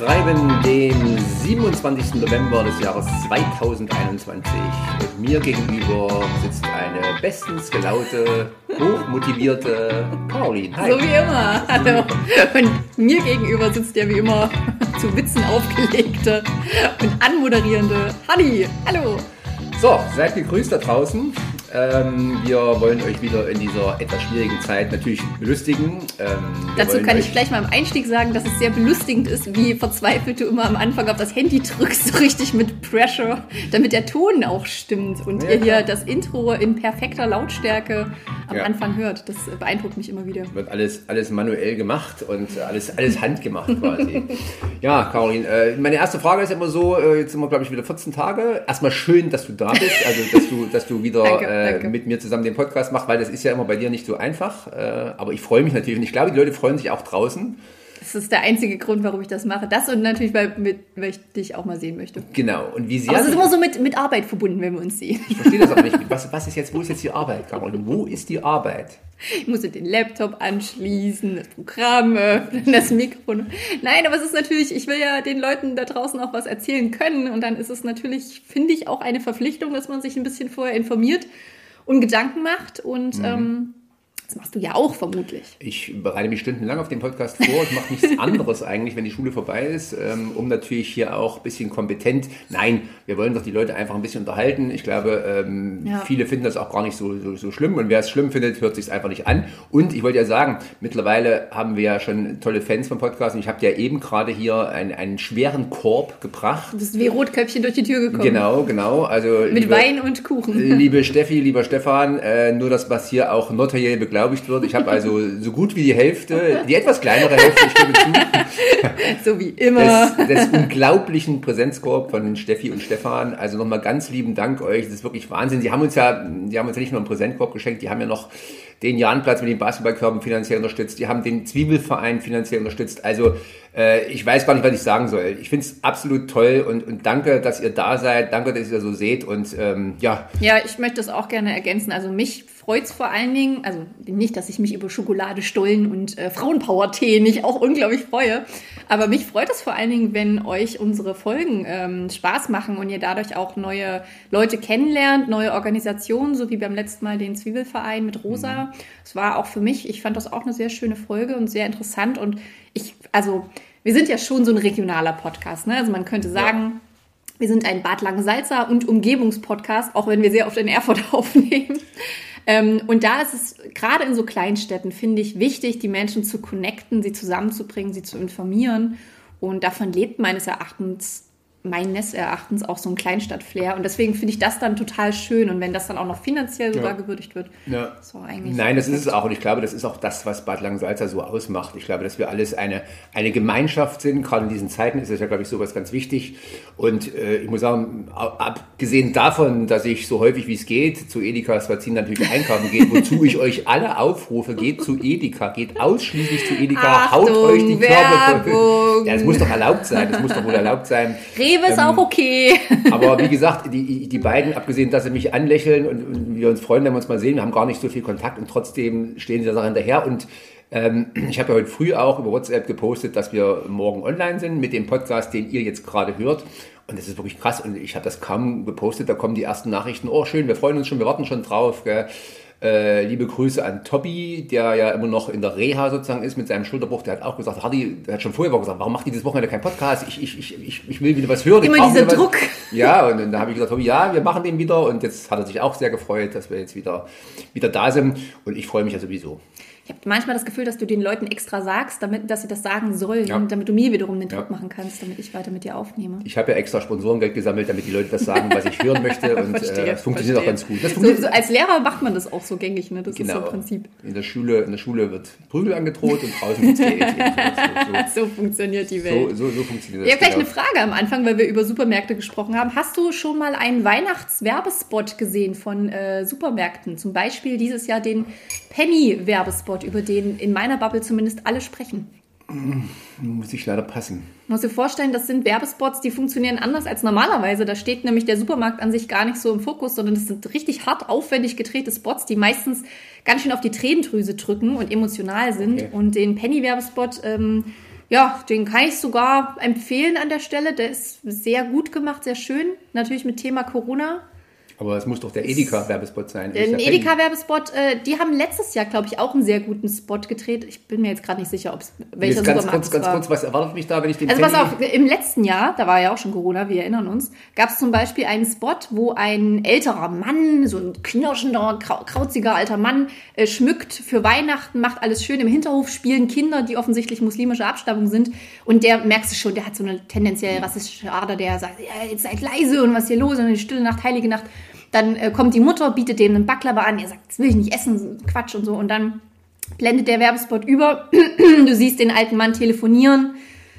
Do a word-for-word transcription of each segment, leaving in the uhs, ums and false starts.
schreiben den siebenundzwanzigsten November des Jahres zweitausendeinundzwanzig. Und mir gegenüber sitzt eine bestens gelaute, hochmotivierte Caroline. Hi. So wie immer. Hallo. Und mir gegenüber sitzt ja wie immer zu Witzen aufgelegte und anmoderierende Hanni. Hallo. So, seid gegrüßt da draußen. Ähm, wir wollen euch wieder in dieser etwas schwierigen Zeit natürlich belustigen. Ähm, Dazu kann ich gleich mal im Einstieg sagen, dass es sehr belustigend ist, wie verzweifelt du immer am Anfang auf das Handy drückst, so richtig mit Pressure, damit der Ton auch stimmt und ja, ihr hier das Intro in perfekter Lautstärke am ja. Anfang hört. Das beeindruckt mich immer wieder. Wird alles, alles manuell gemacht und alles, alles handgemacht quasi. Ja, Caroline, äh, meine erste Frage ist immer so, äh, jetzt sind wir glaube ich wieder vierzehn Tage. Erstmal schön, dass du da bist, also dass du, dass du wieder... Danke. Äh, Danke. mit mir zusammen den Podcast macht, weil das ist ja immer bei dir nicht so einfach. Äh, aber ich freue mich natürlich und ich glaube, die Leute freuen sich auch draußen. Das ist der einzige Grund, warum ich das mache. Das und natürlich, weil, mit, weil ich dich auch mal sehen möchte. Genau. Und wie sehr aber es ist immer so mit, mit Arbeit verbunden, wenn wir uns sehen. Ich verstehe das aber nicht. Was, was ist jetzt, wo ist jetzt die Arbeit, Caroline? Wo ist die Arbeit? Ich musste den Laptop anschließen, das Programm öffnen, das Mikrofon. Nein, aber es ist natürlich, ich will ja den Leuten da draußen auch was erzählen können. Und dann ist es natürlich, finde ich, auch eine Verpflichtung, dass man sich ein bisschen vorher informiert und Gedanken macht und mhm. ähm, das machst du ja auch vermutlich. Ich bereite mich stundenlang auf den Podcast vor. Ich mache nichts anderes eigentlich, wenn die Schule vorbei ist, ähm, um natürlich hier auch ein bisschen kompetent. Nein, wir wollen doch die Leute einfach ein bisschen unterhalten. Ich glaube, ähm, ja. viele finden das auch gar nicht so, so, so schlimm. Und wer es schlimm findet, hört sich es einfach nicht an. Und ich wollte ja sagen, mittlerweile haben wir ja schon tolle Fans vom Podcast. Und ich habe dir ja eben gerade hier einen, einen schweren Korb gebracht. Du bist wie Rotkäppchen durch die Tür gekommen. Genau, genau. Also, mit liebe, Wein und Kuchen. Liebe Steffi, lieber Stefan, äh, nur das, was hier auch notariell beglaubigt wird. Ich habe also so gut wie die Hälfte, die etwas kleinere Hälfte, ich gebe zu, so wie immer, des, des unglaublichen Präsenzkorb von Steffi und Stefan. Also nochmal ganz lieben Dank euch. Das ist wirklich Wahnsinn. Die haben uns ja, die haben uns ja nicht nur einen Präsentkorb geschenkt, die haben ja noch den Jahnplatz mit den Basketballkörben finanziell unterstützt. Die haben den Zwiebelverein finanziell unterstützt. Also äh, ich weiß gar nicht, was ich sagen soll. Ich finde es absolut toll und, und danke, dass ihr da seid. Danke, dass ihr so seht und ähm, ja. Ja, ich möchte das auch gerne ergänzen. Also mich freut es vor allen Dingen, also nicht, dass ich mich über Schokolade, Stollen und äh, Frauenpower-Tee nicht auch unglaublich freue, aber mich freut es vor allen Dingen, wenn euch unsere Folgen ähm, Spaß machen und ihr dadurch auch neue Leute kennenlernt, neue Organisationen, so wie beim letzten Mal den Zwiebelverein mit Rosa. Es mhm. war auch für mich, ich fand das auch eine sehr schöne Folge und sehr interessant und ich, also wir sind ja schon so ein regionaler Podcast, ne? Also man könnte sagen, ja. wir sind ein Bad Langensalza und Umgebungspodcast, auch wenn wir sehr oft in Erfurt aufnehmen. Ähm, und da ist es gerade in so Kleinstädten, finde ich, wichtig, die Menschen zu connecten, sie zusammenzubringen, sie zu informieren. Und davon lebt meines Erachtens, meines Erachtens auch so ein Kleinstadt-Flair. Und deswegen finde ich das dann total schön. Und wenn das dann auch noch finanziell sogar ja. gewürdigt wird, ja. so eigentlich. Nein, das ist es auch. Und ich glaube, das ist auch das, was Bad Langensalza so ausmacht. Ich glaube, dass wir alles eine, eine Gemeinschaft sind. Gerade in diesen Zeiten ist das ja, glaube ich, sowas ganz wichtig. Und äh, ich muss sagen, abgesehen davon, dass ich so häufig wie es geht zu Edeka Swazin natürlich einkaufen gehe, wozu ich euch alle aufrufe, geht zu Edeka, geht ausschließlich zu Edeka, Achtung, haut euch die Körbe voll. Ja, das muss doch erlaubt sein. Das muss doch wohl erlaubt sein. Rewe ist ähm, auch okay. Aber wie gesagt, die, die beiden, abgesehen, dass sie mich anlächeln und, und wir uns freuen, wenn wir uns mal sehen, wir haben gar nicht so viel Kontakt und trotzdem stehen sie der Sache hinterher. Und ähm, ich habe ja heute früh auch über WhatsApp gepostet, dass wir morgen online sind mit dem Podcast, den ihr jetzt gerade hört. Und das ist wirklich krass. Und ich habe das kaum gepostet, da kommen die ersten Nachrichten. Oh, schön, wir freuen uns schon, wir warten schon drauf. Gell? Äh, liebe Grüße an Tobi, der ja immer noch in der Reha sozusagen ist mit seinem Schulterbruch. Der hat auch gesagt, Hardy, der hat schon vorher gesagt, warum macht ihr dieses Wochenende keinen Podcast? Ich, ich, ich, ich, ich will wieder was hören. Immer dieser Druck. Ja, und dann habe ich gesagt, Tobi, ja, wir machen den wieder. Und jetzt hat er sich auch sehr gefreut, dass wir jetzt wieder, wieder da sind. Und ich freue mich ja sowieso. Ich habe manchmal das Gefühl, dass du den Leuten extra sagst, damit, dass sie das sagen sollen, ja. damit du mir wiederum den Druck ja. machen kannst, damit ich weiter mit dir aufnehme. Ich habe ja extra Sponsorengeld gesammelt, damit die Leute das sagen, was ich hören möchte. Und verstehe, äh, das funktioniert verstehe. auch ganz gut. Das so, so als Lehrer macht man das auch so gängig, ne? Das genau. ist so ein Prinzip. In der Schule, in der Schule wird Prügel angedroht und draußen wird es Geld. So, so funktioniert die Welt. So, so, so funktioniert das. Ich habe gleich genau. eine Frage am Anfang, weil wir über Supermärkte gesprochen haben. Hast du schon mal einen Weihnachtswerbespot gesehen von äh, Supermärkten? Zum Beispiel dieses Jahr den Penny-Werbespot, über den in meiner Bubble zumindest alle sprechen. Muss ich leider passen. Du musst dir vorstellen, das sind Werbespots, die funktionieren anders als normalerweise. Da steht nämlich der Supermarkt an sich gar nicht so im Fokus, sondern das sind richtig hart aufwendig gedrehte Spots, die meistens ganz schön auf die Tränendrüse drücken und emotional sind. Okay. Und den Penny-Werbespot, ähm, Ja, den kann ich sogar empfehlen an der Stelle. Der ist sehr gut gemacht, sehr schön. Natürlich mit Thema Corona. Aber es muss doch der Edeka-Werbespot sein. Ein Edeka-Werbespot, äh, die haben letztes Jahr, glaube ich, auch einen sehr guten Spot gedreht. Ich bin mir jetzt gerade nicht sicher, ob es welcher jetzt ganz Supermarkt kurz, ganz war. kurz, was erwartet mich da, wenn ich den Also Penny... pass auf, im letzten Jahr, da war ja auch schon Corona, wir erinnern uns, gab es zum Beispiel einen Spot, wo ein älterer Mann, so ein knirschender, krau- krauziger alter Mann, äh, schmückt für Weihnachten, macht alles schön. Im Hinterhof spielen Kinder, die offensichtlich muslimische Abstammung sind. Und der, merkst du schon, der hat so eine tendenziell rassistische Ader, der sagt, ja, jetzt seid leise und was ist hier los? Und eine stille Nacht, heilige Nacht. Dann äh, kommt die Mutter, bietet dem einen Baklava an. Er sagt, das will ich nicht essen, Quatsch und so. Und dann blendet der Werbespot über. Du siehst den alten Mann telefonieren.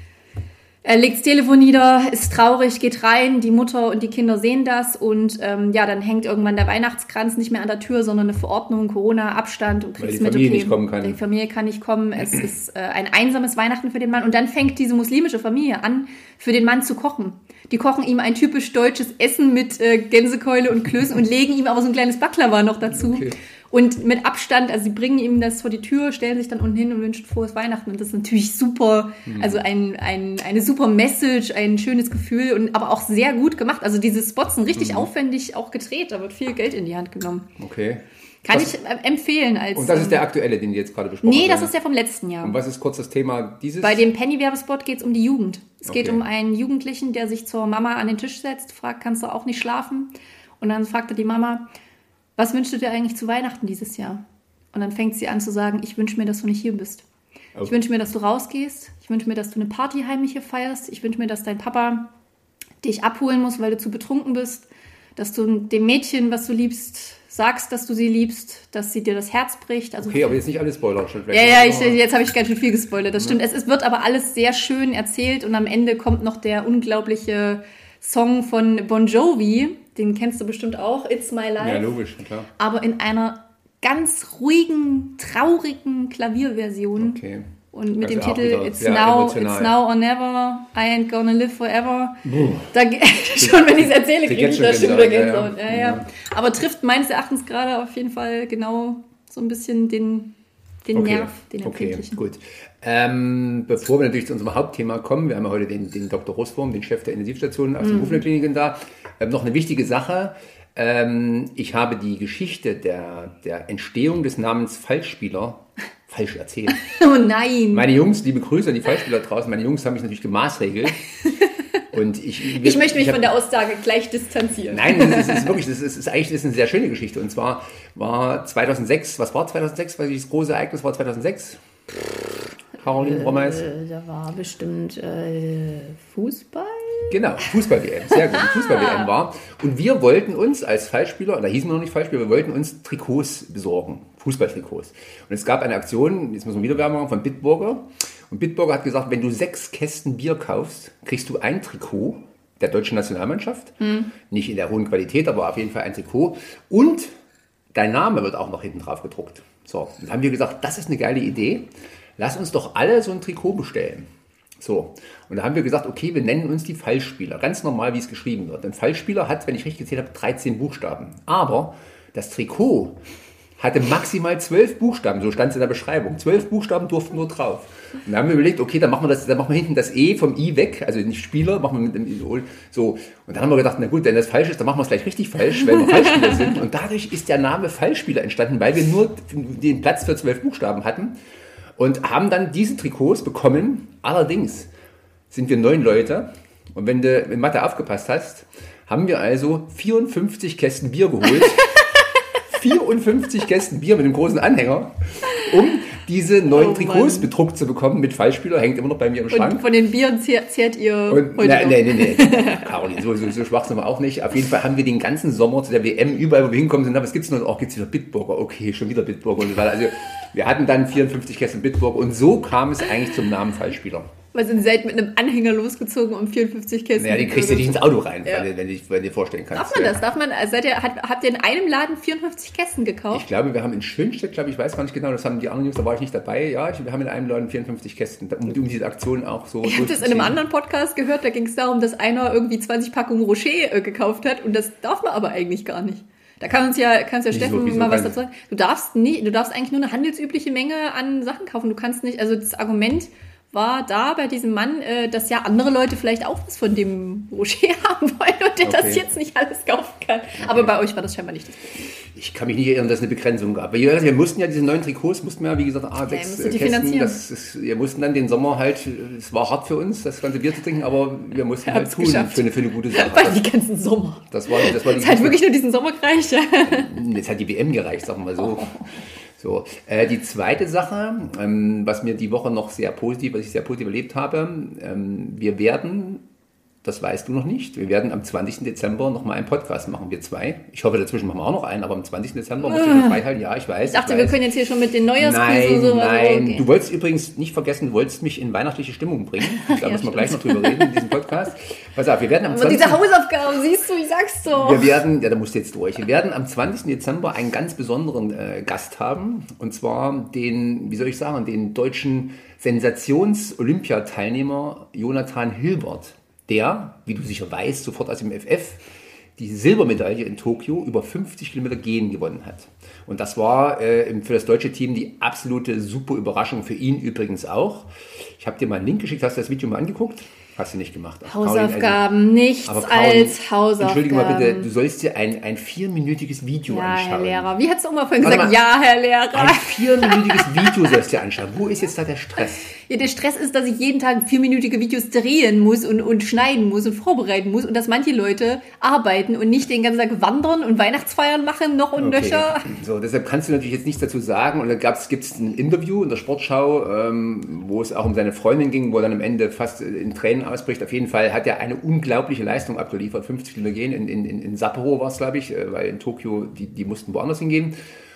Er legt das Telefon nieder, ist traurig, geht rein. Die Mutter und die Kinder sehen das. Und ähm, ja, dann hängt irgendwann der Weihnachtskranz nicht mehr an der Tür, sondern eine Verordnung, Corona, Abstand. Und kriegst Weil die mit, Familie okay, nicht kommen kann. Die Familie kann nicht kommen. Es ist äh, ein einsames Weihnachten für den Mann. Und dann fängt diese muslimische Familie an, für den Mann zu kochen. Die kochen ihm ein typisch deutsches Essen mit äh, Gänsekeule und Klößen und legen ihm aber so ein kleines Baklava noch dazu. Okay. Und mit Abstand, also sie bringen ihm das vor die Tür, stellen sich dann unten hin und wünschen frohes Weihnachten. Und das ist natürlich super, mhm. also ein, ein, eine super Message, ein schönes Gefühl und aber auch sehr gut gemacht. Also diese Spots sind richtig mhm. aufwendig auch gedreht, da wird viel Geld in die Hand genommen. Okay. Kann was, ich äh, empfehlen. Als, und das ist der aktuelle, den die jetzt gerade besprochen haben? Nee, das ist der vom letzten Jahr. Und was ist kurz das Thema dieses? Bei dem Penny-Werbespot geht es um die Jugend. Es okay. geht um einen Jugendlichen, der sich zur Mama an den Tisch setzt, fragt, kannst du auch nicht schlafen? Und dann fragt er die Mama, was wünschst du dir eigentlich zu Weihnachten dieses Jahr? Und dann fängt sie an zu sagen, ich wünsche mir, dass du nicht hier bist. Okay. Ich wünsche mir, dass du rausgehst. Ich wünsche mir, dass du eine Party heimlich hier feierst. Ich wünsche mir, dass dein Papa dich abholen muss, weil du zu betrunken bist. Dass du dem Mädchen, was du liebst, sagst, dass du sie liebst, dass sie dir das Herz bricht. Also okay, aber jetzt nicht alles Spoiler. Schon ja, ja, ich, jetzt habe ich ganz schön viel gespoilert, das stimmt. Ja. Es, es wird aber alles sehr schön erzählt und am Ende kommt noch der unglaubliche Song von Bon Jovi, den kennst du bestimmt auch, It's My Life. Ja, logisch, klar. Aber in einer ganz ruhigen, traurigen Klavierversion. Okay. Und mit also dem Titel It's Now, It's Now or Never, I Ain't Gonna Live Forever. Da, schon wenn ich es erzähle, kriege ich da schon wieder Gänsehaut. Ja, ja. Ja. Aber trifft meines Erachtens gerade auf jeden Fall genau so ein bisschen den, den okay. Nerv, den empfindlichen. Okay, gut. Ähm, bevor wir natürlich zu unserem Hauptthema kommen, wir haben ja heute den, den Doktor Roswurm, den Chef der Intensivstation aus mhm. den Rufner-Kliniken da. Ähm, noch eine wichtige Sache. Ähm, ich habe die Geschichte der, der Entstehung des Namens Fallspieler falsch erzählt. Oh nein! Meine Jungs, liebe Grüße an die Fallspieler draußen, meine Jungs haben mich natürlich gemaßregelt. Und ich, ich, ich möchte mich ich hab, von der Aussage gleich distanzieren. Nein, das ist, das ist wirklich, das ist, ist eigentlich das ist eine sehr schöne Geschichte. Und zwar war zweitausendsechs, was war zweitausendsechs? Was das große Ereignis war zweitausendsechs? Caroline Brommeis? Äh, da war bestimmt äh, Fußball? Genau, Fußball-W M, sehr gut, Fußball-W M war. Und wir wollten uns als Fallspieler, da hießen wir noch nicht Fallspieler, wir wollten uns Trikots besorgen, Fußballtrikots. Und es gab eine Aktion, jetzt müssen wir wieder Werbung machen, von Bitburger. Und Bitburger hat gesagt, wenn du sechs Kästen Bier kaufst, kriegst du ein Trikot der deutschen Nationalmannschaft. Hm. Nicht in der hohen Qualität, aber auf jeden Fall ein Trikot. Und dein Name wird auch noch hinten drauf gedruckt. So, dann haben wir gesagt, das ist eine geile Idee. Lass uns doch alle so ein Trikot bestellen. So, und da haben wir gesagt, okay, wir nennen uns die Fallspieler. Ganz normal, wie es geschrieben wird. Ein Fallspieler hat, wenn ich richtig gezählt habe, dreizehn Buchstaben. Aber das Trikot hatte maximal zwölf Buchstaben, so stand es in der Beschreibung. Zwölf Buchstaben durften nur drauf. Und da haben wir überlegt, okay, dann machen wir das, dann machen wir hinten das E vom I weg, also nicht Spieler, machen wir mit dem I, so. Und dann haben wir gedacht, na gut, wenn das falsch ist, dann machen wir es gleich richtig falsch, weil wir Fallspieler sind. Und dadurch ist der Name Fallspieler entstanden, weil wir nur den Platz für zwölf Buchstaben hatten. Und haben dann diese Trikots bekommen. Allerdings sind wir neun Leute. Und wenn du in Mathe aufgepasst hast, haben wir also vierundfünfzig Kästen Bier geholt. vierundfünfzig Kästen Bier mit einem großen Anhänger, um diese neuen oh, Trikots Mann. bedruckt zu bekommen mit Fallspieler. Hängt immer noch bei mir im Schrank. Und von den Bieren zehrt, zehrt ihr und, heute na, Nee, nee, nee. Caroline, so, so, so schwach sind wir auch nicht. Auf jeden Fall haben wir den ganzen Sommer zu der W M, überall wo wir hinkommen sind, aber es gibt noch, auch gibt's wieder Bitburger. Okay, schon wieder Bitburger. Und so weiter. Also wir hatten dann vierundfünfzig Kästen Bitburger und so kam es eigentlich zum Namen Fallspieler. Wir sind seid mit einem Anhänger losgezogen um vierundfünfzig Kästen. Ja, die kriegst du nicht ins Auto rein, ja. wenn, wenn, du, wenn du dir vorstellen kannst. Darf man das? Darf man, also seid ihr, hat, habt ihr in einem Laden vierundfünfzig Kästen gekauft? Ich glaube, wir haben in Schönstedt, glaube ich, weiß gar nicht genau, das haben die anderen Jungs, da war ich nicht dabei. Ja, ich, wir haben in einem Laden vierundfünfzig Kästen, um, um diese Aktion auch so Ich habe das in einem anderen Podcast gehört, da ging es darum, dass einer irgendwie zwanzig Packungen Rocher äh, gekauft hat und das darf man aber eigentlich gar nicht. Da kann uns ja, kannst ja Steffen so, mal was dazu sagen. Du darfst nie, du darfst eigentlich nur eine handelsübliche Menge an Sachen kaufen. Du kannst nicht, also das Argument war da bei diesem Mann, äh, dass ja andere Leute vielleicht auch was von dem Rocher haben wollen und der Okay. das jetzt nicht alles kaufen kann. Aber bei euch war das scheinbar nicht das Problem. Ich kann mich nicht erinnern, dass es eine Begrenzung gab. Wir, wir mussten ja diese neuen Trikots, mussten wir ja, wie gesagt, A Ja, ihr sechs musstet die Kästen, finanzieren. das ist, wir mussten dann den Sommer halt, es war hart für uns, das ganze Bier zu trinken, aber wir mussten Ihr halt habt's tun geschafft. für eine, für eine gute Sache. Weil die ganzen Sommer. Das war, das war die Es hat wirklich nur diesen Sommer gereicht. Ja. Jetzt hat die W M gereicht, sagen wir mal so. So, äh, die zweite Sache, ähm, was mir die Woche noch sehr positiv, was ich sehr positiv erlebt habe, ähm, wir werden, das weißt du noch nicht, wir werden am zwanzigsten Dezember nochmal einen Podcast machen, wir zwei. Ich hoffe, dazwischen machen wir auch noch einen, aber am zwanzigsten Dezember muss ich schon freihalten. Ja, ich weiß. Ich dachte, ich wir weiß. können jetzt hier schon mit den Neujahrsquiz Nein, und so. nein. Also, okay. Du wolltest übrigens nicht vergessen, du wolltest mich in weihnachtliche Stimmung bringen. Da Ja, müssen wir stimmt. gleich noch drüber reden in diesem Podcast. Pass auf, wir werden am Aber zwanzigsten diese Hausaufgaben, siehst du, ich sag's doch. Wir werden, ja, da musst du jetzt durch. Wir werden am zwanzigsten Dezember einen ganz besonderen äh, Gast haben. Und zwar den, wie soll ich sagen, den deutschen Sensations-Olympiateilnehmer Jonathan Hilbert. Der, wie du sicher weißt, sofort aus dem F F die Silbermedaille in Tokio über fünfzig Kilometer Gehen gewonnen hat. Und das war äh, für das deutsche Team die absolute super Überraschung, für ihn übrigens auch. Ich habe dir mal einen Link geschickt, hast du das Video mal angeguckt? Hast du nicht gemacht. Ach, Hausaufgaben, Caroline, nichts aber Caroline, als Hausaufgaben. Entschuldige mal bitte, du sollst dir ein, ein vierminütiges Video Ja, anschauen. Herr Lehrer. Wie hat's Oma vorhin Warte gesagt? mal. Ja, Herr Lehrer. Ein vierminütiges Video sollst du dir anschauen. Wo ist jetzt da der Stress? Ja, der Stress ist, dass ich jeden Tag vierminütige Videos drehen muss und, und schneiden muss und vorbereiten muss und dass manche Leute arbeiten und nicht den ganzen Tag wandern und Weihnachtsfeiern machen, noch und nöcher. So, deshalb kannst du natürlich jetzt nichts dazu sagen. Und dann gibt es ein Interview in der Sportschau, ähm, wo es auch um seine Freundin ging, wo er dann am Ende fast in Tränen ausbricht. Auf jeden Fall hat er eine unglaubliche Leistung abgeliefert. fünfzig Kilometer gehen. In, in, in Sapporo war es, glaube ich, äh, weil in Tokio, die, die mussten woanders hingehen.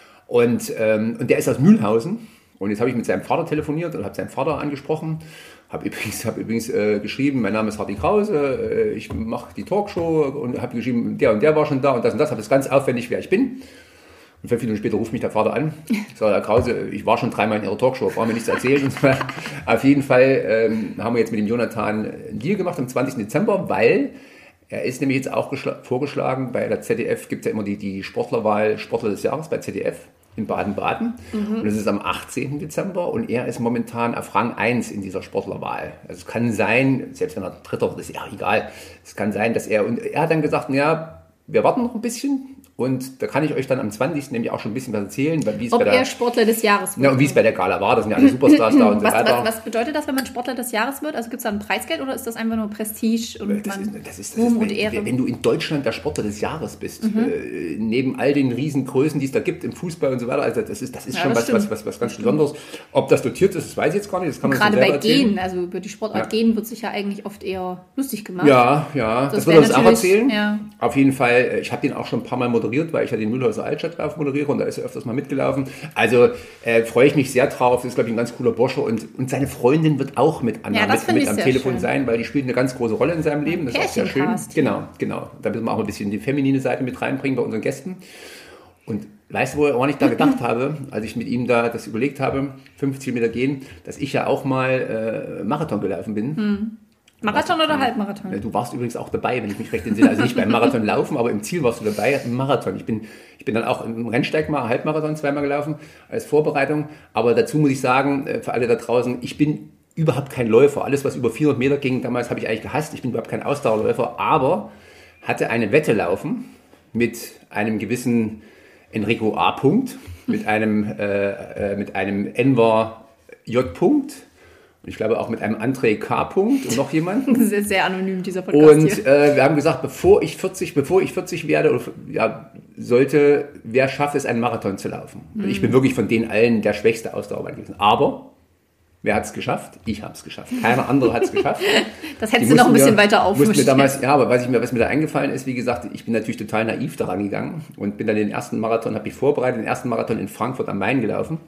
Und, ähm, und der ist aus Mühlhausen. Und jetzt habe ich mit seinem Vater telefoniert und habe seinen Vater angesprochen. Habe übrigens, hab übrigens äh, geschrieben, mein Name ist Hardy Krause, äh, ich mache die Talkshow und habe geschrieben, der und der war schon da und das und das. Habe es ganz aufwendig, wer ich bin. Und fünf Minuten später ruft mich der Vater an. Ich sage, Herr Krause, ich war schon dreimal in Ihrer Talkshow, brauchen mir nichts erzählen. Und zwar, auf jeden Fall ähm, haben wir jetzt mit dem Jonathan einen Deal gemacht am zwanzigsten Dezember, weil er ist nämlich jetzt auch geschl- vorgeschlagen, bei der Z D F gibt es ja immer die, die Sportlerwahl, Sportler des Jahres bei Z D F in Baden-Baden. Mhm. Und das ist am achtzehnten Dezember und er ist momentan auf Rang eins in dieser Sportlerwahl. Also es kann sein, selbst wenn er Dritter wird, ist ja egal. Es kann sein, dass er, und er hat dann gesagt, ja, wir warten noch ein bisschen. Und da kann ich euch dann am zwanzigsten nämlich auch schon ein bisschen was erzählen, weil wie es Ob bei der, er Sportler des Jahres wird. ja, und wie es bei der Gala war, das sind ja alle Superstars da und so was, weiter. was, was bedeutet das, wenn man Sportler des Jahres wird? Also gibt es da ein Preisgeld oder ist das einfach nur Prestige und Das man ist, das ist, das Ruhm ist, und wenn, Ehre? wenn du in Deutschland der Sportler des Jahres bist, mhm. äh, neben all den Riesengrößen, die es da gibt im Fußball und so weiter, also das ist, das ist Ja, schon das was, was, was, was ganz Besonderes. Ob das dotiert ist, das weiß ich jetzt gar nicht. Das kann man Gerade selber bei erzählen. Gehen, also über die Sportart Ja. Gehen wird sich ja eigentlich oft eher lustig gemacht. Ja, ja, das, Das wird er wär uns auch natürlich- erzählen. ja. Auf jeden Fall, äh, ich habe den auch schon ein paar Mal moderiert, weil ich ja den Mühlhäuser Altstadtlauf moderiere und da ist er öfters mal mitgelaufen. Also äh, freue ich mich sehr drauf. Das ist, glaube ich, ein ganz cooler Bursche und, und seine Freundin wird auch mit, Anna, Ja, das mit, finde mit ich am sehr Telefon schön. sein, weil die spielt eine ganz große Rolle in seinem Leben. Das ist auch sehr schön. Pärchencast. Genau, genau. Da müssen wir auch ein bisschen die feminine Seite mit reinbringen bei unseren Gästen. Und weißt du, woran ich da gedacht habe, als ich mit ihm da das überlegt habe, fünfzig Meter gehen, dass ich ja auch mal äh, Marathon gelaufen bin. Hm. Marathon oder Halbmarathon? Du warst übrigens auch dabei, wenn ich mich recht entsinne. Also nicht beim Marathon laufen, aber im Ziel warst du dabei, im Marathon. Ich bin, ich bin dann auch im Rennsteig mal Halbmarathon zweimal gelaufen als Vorbereitung. Aber dazu muss ich sagen, für alle da draußen, ich bin überhaupt kein Läufer. Alles, was über vierhundert Meter ging, damals habe ich eigentlich gehasst. Ich bin überhaupt kein Ausdauerläufer, aber hatte eine Wette laufen mit einem gewissen Enrico A. Punkt, mit einem, äh, mit einem Enver J. Punkt. Ich glaube auch mit einem André K. Punkt und noch jemand. Sehr, sehr anonym, dieser Podcast Und hier. äh, wir haben gesagt, bevor ich vierzig, bevor ich vierzig werde, oder, ja, sollte, wer schafft es, einen Marathon zu laufen? Mhm. Und ich bin wirklich von den allen der schwächste Ausdauermann gewesen. Aber wer hat es geschafft? Ich habe es geschafft. Keiner andere hat es geschafft. Das hättest du noch ein bisschen mir, weiter mussten mir aufmischen. damals, ja, aber was, ich mir, was mir da eingefallen ist, wie gesagt, ich bin natürlich total naiv daran gegangen und bin dann den ersten Marathon, habe ich vorbereitet, den ersten Marathon in Frankfurt am Main gelaufen.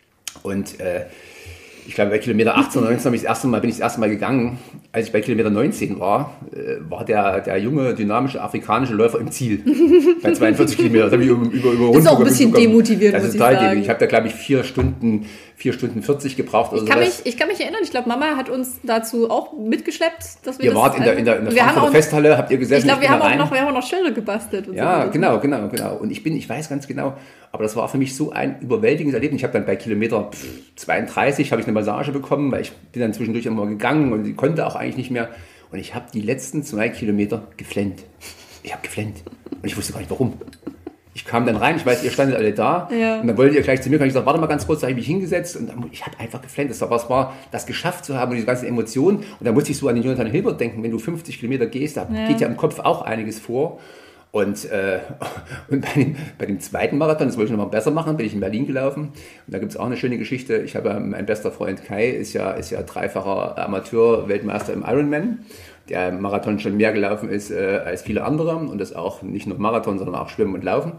Und äh, ich glaube, bei Kilometer achtzehn oder neunzehn habe ich das erste Mal, bin ich das erste Mal gegangen. Als ich bei Kilometer neunzehn war, äh, war der, der junge, dynamische afrikanische Läufer im Ziel. Bei zweiundvierzig Kilometern. Das habe ich über, über, über Das ist auch ein bisschen demotivierend, Das muss ist ich total sagen. demotivierend. Ich habe da, glaube ich, vier Stunden, vier Stunden vierzig gebraucht oder Ich kann, mich, sowas. ich kann mich erinnern, ich glaube, Mama hat uns dazu auch mitgeschleppt, dass wir Ihr das... wart in der, in der, in der wir haben Frankfurter auch, Festhalle, habt ihr gesessen? Ich glaube, wir, bin haben da auch rein. noch- wir haben auch noch Schilder gebastelt. Und Ja, so. genau, genau, genau. Und ich bin, ich weiß ganz genau, aber das war für mich so ein überwältigendes Erlebnis. Ich habe dann bei Kilometer pff, zweiunddreißig habe ich eine Massage bekommen, weil ich bin dann zwischendurch immer gegangen und ich konnte auch eigentlich nicht mehr. Und ich habe die letzten zwei Kilometer geflennt. Ich habe geflennt. Und ich wusste gar nicht, warum. Ich kam dann rein, ich weiß, ihr standet alle da. Ja. Und dann wolltet ihr gleich zu mir kommen. Ich gesagt, warte mal ganz kurz, da habe ich mich hingesetzt. Und dann, ich habe einfach geflennt. Das war, was war, das geschafft zu haben und diese ganzen Emotionen. Und da musste ich so an den Jonathan Hilbert denken, wenn du fünfzig Kilometer gehst, da ja. geht ja im Kopf auch einiges vor. Und, äh, und bei, dem, bei dem zweiten Marathon, das wollte ich noch mal besser machen, bin ich in Berlin gelaufen. Und da gibt es auch eine schöne Geschichte. Ich habe, mein bester Freund Kai ist ja, ist ja dreifacher Amateur-Weltmeister im Ironman, der im Marathon schon mehr gelaufen ist äh, als viele andere. Und das auch nicht nur Marathon, sondern auch Schwimmen und Laufen.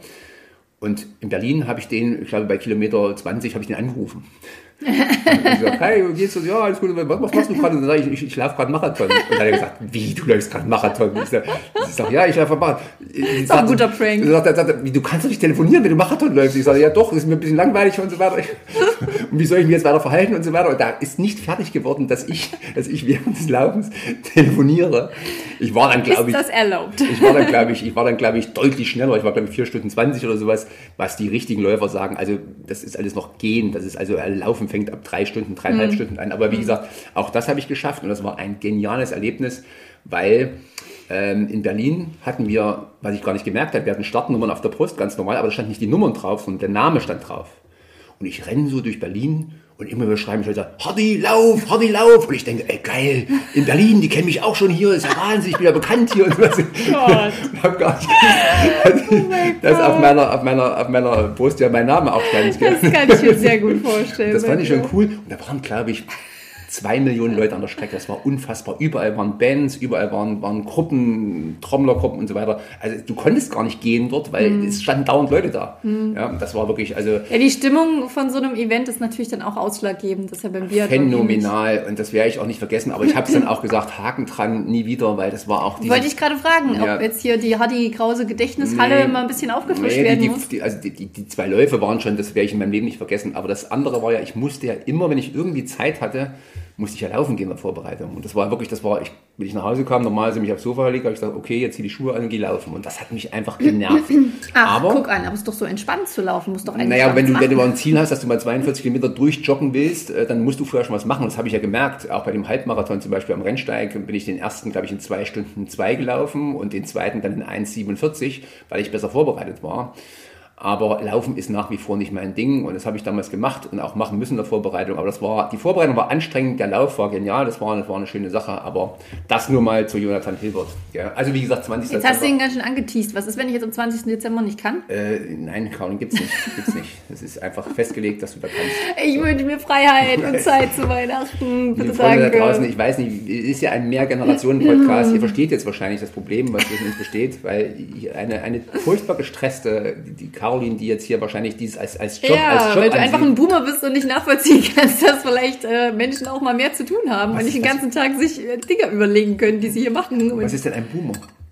Und in Berlin habe ich den, ich glaube bei Kilometer zwanzig, habe ich den angerufen. Und ich gesagt, hey, wie geht's dir? Ja, alles gut. Was, was machst du gerade? Und dann sage ich, ich, ich laufe gerade Marathon. Und dann hat er gesagt, wie, du läufst gerade Marathon? Ich sage, sag, ja, ich laufe Marathon. Das ist auch ein guter Prank. Er sagt, sagt, wie, du kannst doch nicht telefonieren, wenn du Marathon läufst. Ich sage, ja doch, das ist mir ein bisschen langweilig und so weiter. Und wie soll ich mich jetzt weiter verhalten und so weiter? Und da ist nicht fertig geworden, dass ich, dass ich während des Laufens telefoniere. Ich war dann, glaube ich, ist das erlaubt? Ich war dann, glaube ich, ich war dann, glaube ich, deutlich schneller. Ich war, glaube ich, vier Stunden zwanzig oder sowas, was die richtigen Läufer sagen. Also, das ist alles noch gehen. Das ist also, Laufen fängt ab drei Stunden, dreieinhalb mhm. Stunden an. Aber wie gesagt, auch das habe ich geschafft und das war ein geniales Erlebnis, weil ähm, in Berlin hatten wir, was ich gar nicht gemerkt habe, wir hatten Startnummern auf der Brust, ganz normal, aber da stand nicht die Nummern drauf, sondern der Name stand drauf. Und ich renne so durch Berlin und immer wieder schreiben Leute, Hardy, lauf, Hardy, lauf. Und ich denke, ey, geil, in Berlin, die kennen mich auch schon hier, ist ja Wahnsinn, ich bin ja bekannt hier. Und was. Und hab gar nicht gewusst, oh dass auf meiner, auf, meiner, auf meiner Brust ja mein Name auch stand. Das kann ich mir sehr gut vorstellen. Das fand ich schon cool. Und da waren, glaube ich, zwei Millionen Leute an der Strecke. Das war unfassbar. Überall waren Bands, überall waren, waren Gruppen, Trommlergruppen und so weiter. Also du konntest gar nicht gehen dort, weil mm. es standen dauernd Leute da. Mm. Ja, das war wirklich, also... Ja, die Stimmung von so einem Event ist natürlich dann auch ausschlaggebend. Das ist ja beim Biathlon phänomenal. Und das werde ich auch nicht vergessen. Aber ich habe es dann auch gesagt, Haken dran, nie wieder, weil das war auch... Diese, wollte ich gerade fragen, ja, ob jetzt hier die Hardy-Krause-Gedächtnishalle nee, mal ein bisschen aufgefrischt nee, werden die, muss. Die, also die, die, die zwei Läufe waren schon, das werde ich in meinem Leben nicht vergessen. Aber das andere war ja, ich musste ja immer, wenn ich irgendwie Zeit hatte, musste ich ja laufen gehen in der Vorbereitung. Und das war wirklich, das war, ich, wenn ich nach Hause kam, normal sind mich aufs Sofa gelegt, habe ich gesagt, okay, jetzt zieh die Schuhe an und geh laufen. Und das hat mich einfach genervt. Ach, aber, guck an, aber es ist doch so entspannt zu laufen, muss doch eigentlich Naja, wenn du, wenn du mal ein Ziel hast, dass du mal zweiundvierzig Kilometer durchjoggen willst, dann musst du vorher schon was machen. Das habe ich ja gemerkt. Auch bei dem Halbmarathon zum Beispiel am Rennsteig bin ich den ersten, glaube ich, in zwei Stunden zwei gelaufen und den zweiten dann in eins siebenundvierzig, weil ich besser vorbereitet war. Aber Laufen ist nach wie vor nicht mein Ding und das habe ich damals gemacht und auch machen müssen in der Vorbereitung. Aber das war, die Vorbereitung war anstrengend, der Lauf war genial, das war, das war eine schöne Sache. Aber das nur mal zu Jonathan Hilbert. Ja, also wie gesagt, zwanzigsten Jetzt hast du ihn ganz schön angeteased. Was ist, wenn ich jetzt am zwanzigsten Dezember nicht kann? Äh, nein, Caroline, gibt's nicht. Gibt's nicht. Es ist einfach festgelegt, dass du da kannst. Ich wünsche mir Freiheit und Zeit zu Weihnachten. Bitte Freunde da draußen, ich weiß nicht, es ist ja ein Mehrgenerationen-Podcast. Ihr versteht jetzt wahrscheinlich das Problem, was zwischen uns besteht, weil eine, eine furchtbar gestresste, die Caroline, die jetzt hier wahrscheinlich dieses als, als Job, ja, als Job weil du einfach ein Boomer bist und nicht nachvollziehen kannst, dass vielleicht äh, Menschen auch mal mehr zu tun haben was und nicht den ganzen Tag sich äh, Dinge überlegen können, die sie hier machen. Was ist denn ein Boomer?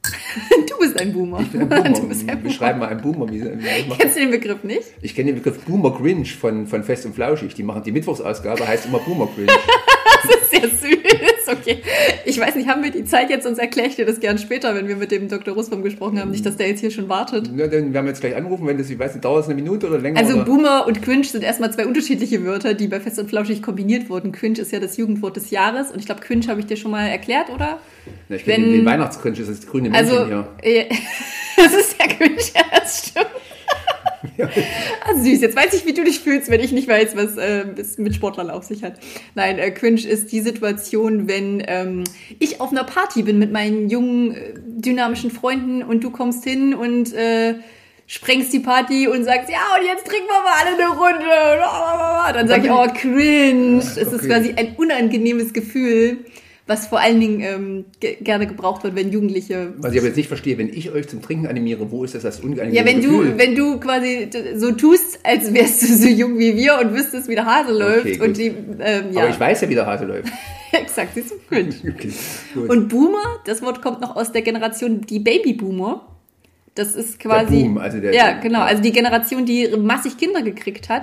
Du bist ein Boomer. Ich bin ein Boomer. Du bist ein Boomer. Beschreib mal einen Boomer. Wie, wie Kennst du den Begriff nicht? Ich kenne den Begriff Boomer Grinch von, von Fest und Flauschig. Die machen die Mittwochsausgabe, heißt immer Boomer Grinch. Das ist sehr süß. Okay. Ich weiß nicht, haben wir die Zeit jetzt, sonst erkläre ich dir das gern später, wenn wir mit dem Doktor Russwurm gesprochen haben. Nicht, dass der jetzt hier schon wartet. Ja, dann werden wir jetzt gleich anrufen, wenn das, ich weiß nicht, dauert es eine Minute oder länger? Also oder? Boomer und Cringe sind erstmal zwei unterschiedliche Wörter, die bei Fest und Flauschig kombiniert wurden. Cringe ist ja das Jugendwort des Jahres und ich glaube, Cringe habe ich dir schon mal erklärt, oder? Ja, ich kenne den, den Weihnachtscringe, das ist das grüne Männchen also, hier. Äh, das ist ja Cringe, ja, das stimmt. Ja. Ah, süß, jetzt weiß ich, wie du dich fühlst, wenn ich nicht weiß, was äh, es mit Sportlern auf sich hat. Nein, äh, Cringe ist die Situation, wenn ähm, ich auf einer Party bin mit meinen jungen, äh, dynamischen Freunden und du kommst hin und äh, sprengst die Party und sagst, ja, und jetzt trinken wir mal alle eine Runde. Dann sage ich, oh, cringe. Es okay. ist quasi ein unangenehmes Gefühl, was vor allen Dingen ähm, ge- gerne gebraucht wird, wenn Jugendliche... Was ich aber jetzt nicht verstehe, wenn ich euch zum Trinken animiere, wo ist das das unangenehme Ja, wenn Gefühl? du, wenn du quasi so tust, als wärst du so jung wie wir und wüsstest, wie der Hase läuft. Okay, und die, ähm, ja. Aber ich weiß ja, wie der Hase läuft. Exakt, siehst du, cringe. Okay, gut. Und Boomer, das Wort kommt noch aus der Generation, die Babyboomer. Das ist quasi... Der Boom, also der... Ja, genau, also die Generation, die massig Kinder gekriegt hat.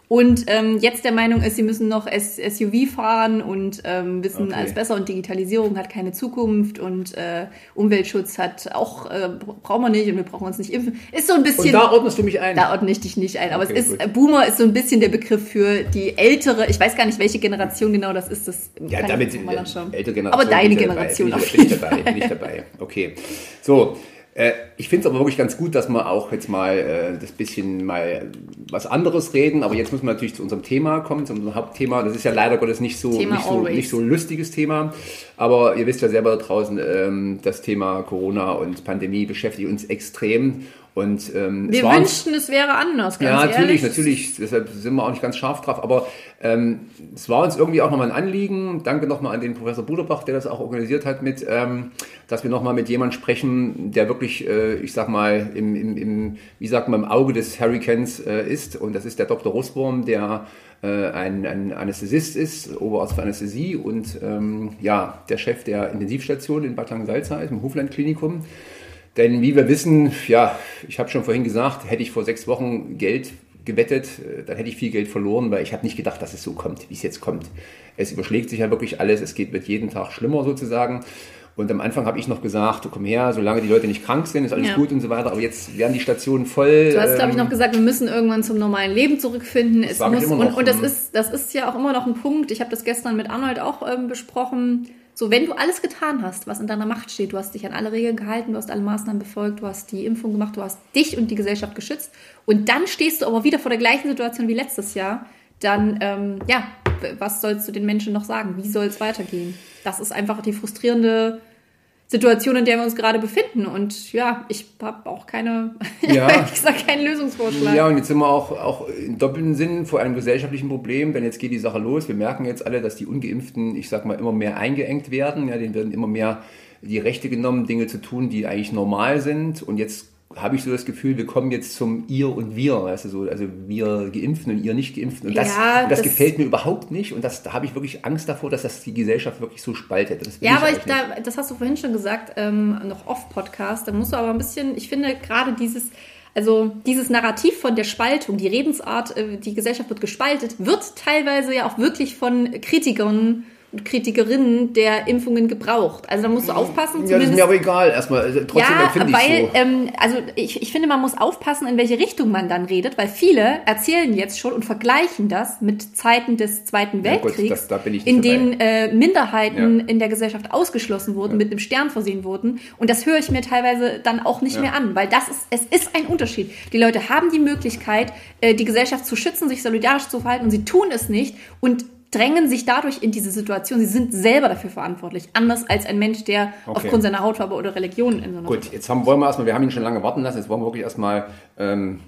und ähm, jetzt der Meinung ist, sie müssen noch S U V fahren und ähm, wissen Okay. alles besser und Digitalisierung hat keine Zukunft und äh, Umweltschutz hat auch, äh, brauchen wir nicht und wir brauchen uns nicht impfen. Ist so ein bisschen... Und da ordnest du mich ein? Da ordne ich dich nicht ein, aber Okay, es ist, gut. Boomer ist so ein bisschen der Begriff für die ältere, ich weiß gar nicht, welche Generation genau das ist, das Ja, kann damit ich mal nachschauen. ältere Generation. Aber deine bin ich ja Generation dabei. auf Bin ich, jeden bin ich dabei, bin ich dabei. Okay. So, äh, ich finde es aber wirklich ganz gut, dass wir auch jetzt mal äh, das bisschen mal was anderes reden, aber jetzt müssen wir natürlich zu unserem Thema kommen, zu unserem Hauptthema. Das ist ja leider Gottes nicht so, Thema nicht so, always. nicht so ein lustiges Thema, aber ihr wisst ja selber da draußen, ähm, das Thema Corona und Pandemie beschäftigt uns extrem. Und, ähm, Wir es war uns- wünschten, es wäre anders, ganz Ja, natürlich, ehrlich. natürlich. Deshalb sind wir auch nicht ganz scharf drauf. Aber ähm, es war uns irgendwie auch nochmal ein Anliegen. Danke nochmal an den Professor Buderbach, der das auch organisiert hat, mit, ähm, dass wir nochmal mit jemandem sprechen, der wirklich, äh, ich sag mal, im, im, im, wie sagt man, im Auge des Hurrikans äh, ist. Und das ist der Doktor Russwurm, der äh, ein, ein Anästhesist ist, Oberarzt für Anästhesie und ähm, ja, der Chef der Intensivstation in Bad Langensalza, im Hofland-Klinikum. Denn wie wir wissen, ja, ich habe schon vorhin gesagt, hätte ich vor sechs Wochen Geld gewettet, dann hätte ich viel Geld verloren, weil ich habe nicht gedacht, dass es so kommt, wie es jetzt kommt. Es überschlägt sich ja wirklich alles, es geht, wird jeden Tag schlimmer sozusagen. Und am Anfang habe ich noch gesagt, komm her, solange die Leute nicht krank sind, ist alles Ja. gut und so weiter. Aber jetzt werden die Stationen voll. Du hast, glaube ich, ähm, noch gesagt, wir müssen irgendwann zum normalen Leben zurückfinden. Es sag ich muss, immer und, noch, und das hm. ist, das ist ja auch immer noch ein Punkt. Ich habe das gestern mit Arnold auch ähm, besprochen. So, wenn du alles getan hast, was in deiner Macht steht, du hast dich an alle Regeln gehalten, du hast alle Maßnahmen befolgt, du hast die Impfung gemacht, du hast dich und die Gesellschaft geschützt und dann stehst du aber wieder vor der gleichen Situation wie letztes Jahr, dann, ähm, ja, was sollst du den Menschen noch sagen? Wie soll es weitergehen? Das ist einfach die frustrierende Situation, in der wir uns gerade befinden. Und ja, ich habe auch keine, Ja. ehrlich gesagt, keinen Lösungsvorschlag. Ja, und jetzt sind wir auch, auch in doppelten Sinn vor einem gesellschaftlichen Problem, denn jetzt geht die Sache los. Wir merken jetzt alle, dass die Ungeimpften, ich sag mal, immer mehr eingeengt werden. Ja, denen werden immer mehr die Rechte genommen, Dinge zu tun, die eigentlich normal sind. Und jetzt habe ich so das Gefühl, wir kommen jetzt zum Ihr und Wir, weißt du, so, also wir Geimpften und ihr nicht Geimpften. Und das, Ja, und das, das- gefällt mir überhaupt nicht. Und das, da habe ich wirklich Angst davor, dass das die Gesellschaft wirklich so spaltet. Das will Ja, aber ich, eigentlich nicht. da, das hast du vorhin schon gesagt, ähm, noch off-Podcast. Da musst du aber ein bisschen, ich finde gerade dieses, also dieses Narrativ von der Spaltung, die Redensart, äh, die Gesellschaft wird gespaltet, wird teilweise ja auch wirklich von Kritikern und Kritikerinnen der Impfungen gebraucht. Also da musst du aufpassen. Ja, das ist mir aber egal. Erstmal, also, trotzdem Ja, empfinde ich weil, so. ähm, also ich, ich finde, man muss aufpassen, in welche Richtung man dann redet, weil viele erzählen jetzt schon und vergleichen das mit Zeiten des Zweiten Ja, gut, Weltkriegs, das- da bin ich nicht in dabei. denen äh, Minderheiten Ja. in der Gesellschaft ausgeschlossen wurden, mit einem Stern versehen wurden. Und das höre ich mir teilweise dann auch nicht Ja. mehr an, weil das ist, es ist ein Unterschied. Die Leute haben die Möglichkeit, äh, die Gesellschaft zu schützen, sich solidarisch zu verhalten und sie tun es nicht und drängen sich dadurch in diese Situation. Sie sind selber dafür verantwortlich. Anders als ein Mensch, der Okay. aufgrund seiner Hautfarbe oder Religion in so einer Gut, jetzt haben, wollen wir erstmal, wir haben ihn schon lange warten lassen, jetzt wollen wir wirklich erstmal ähm,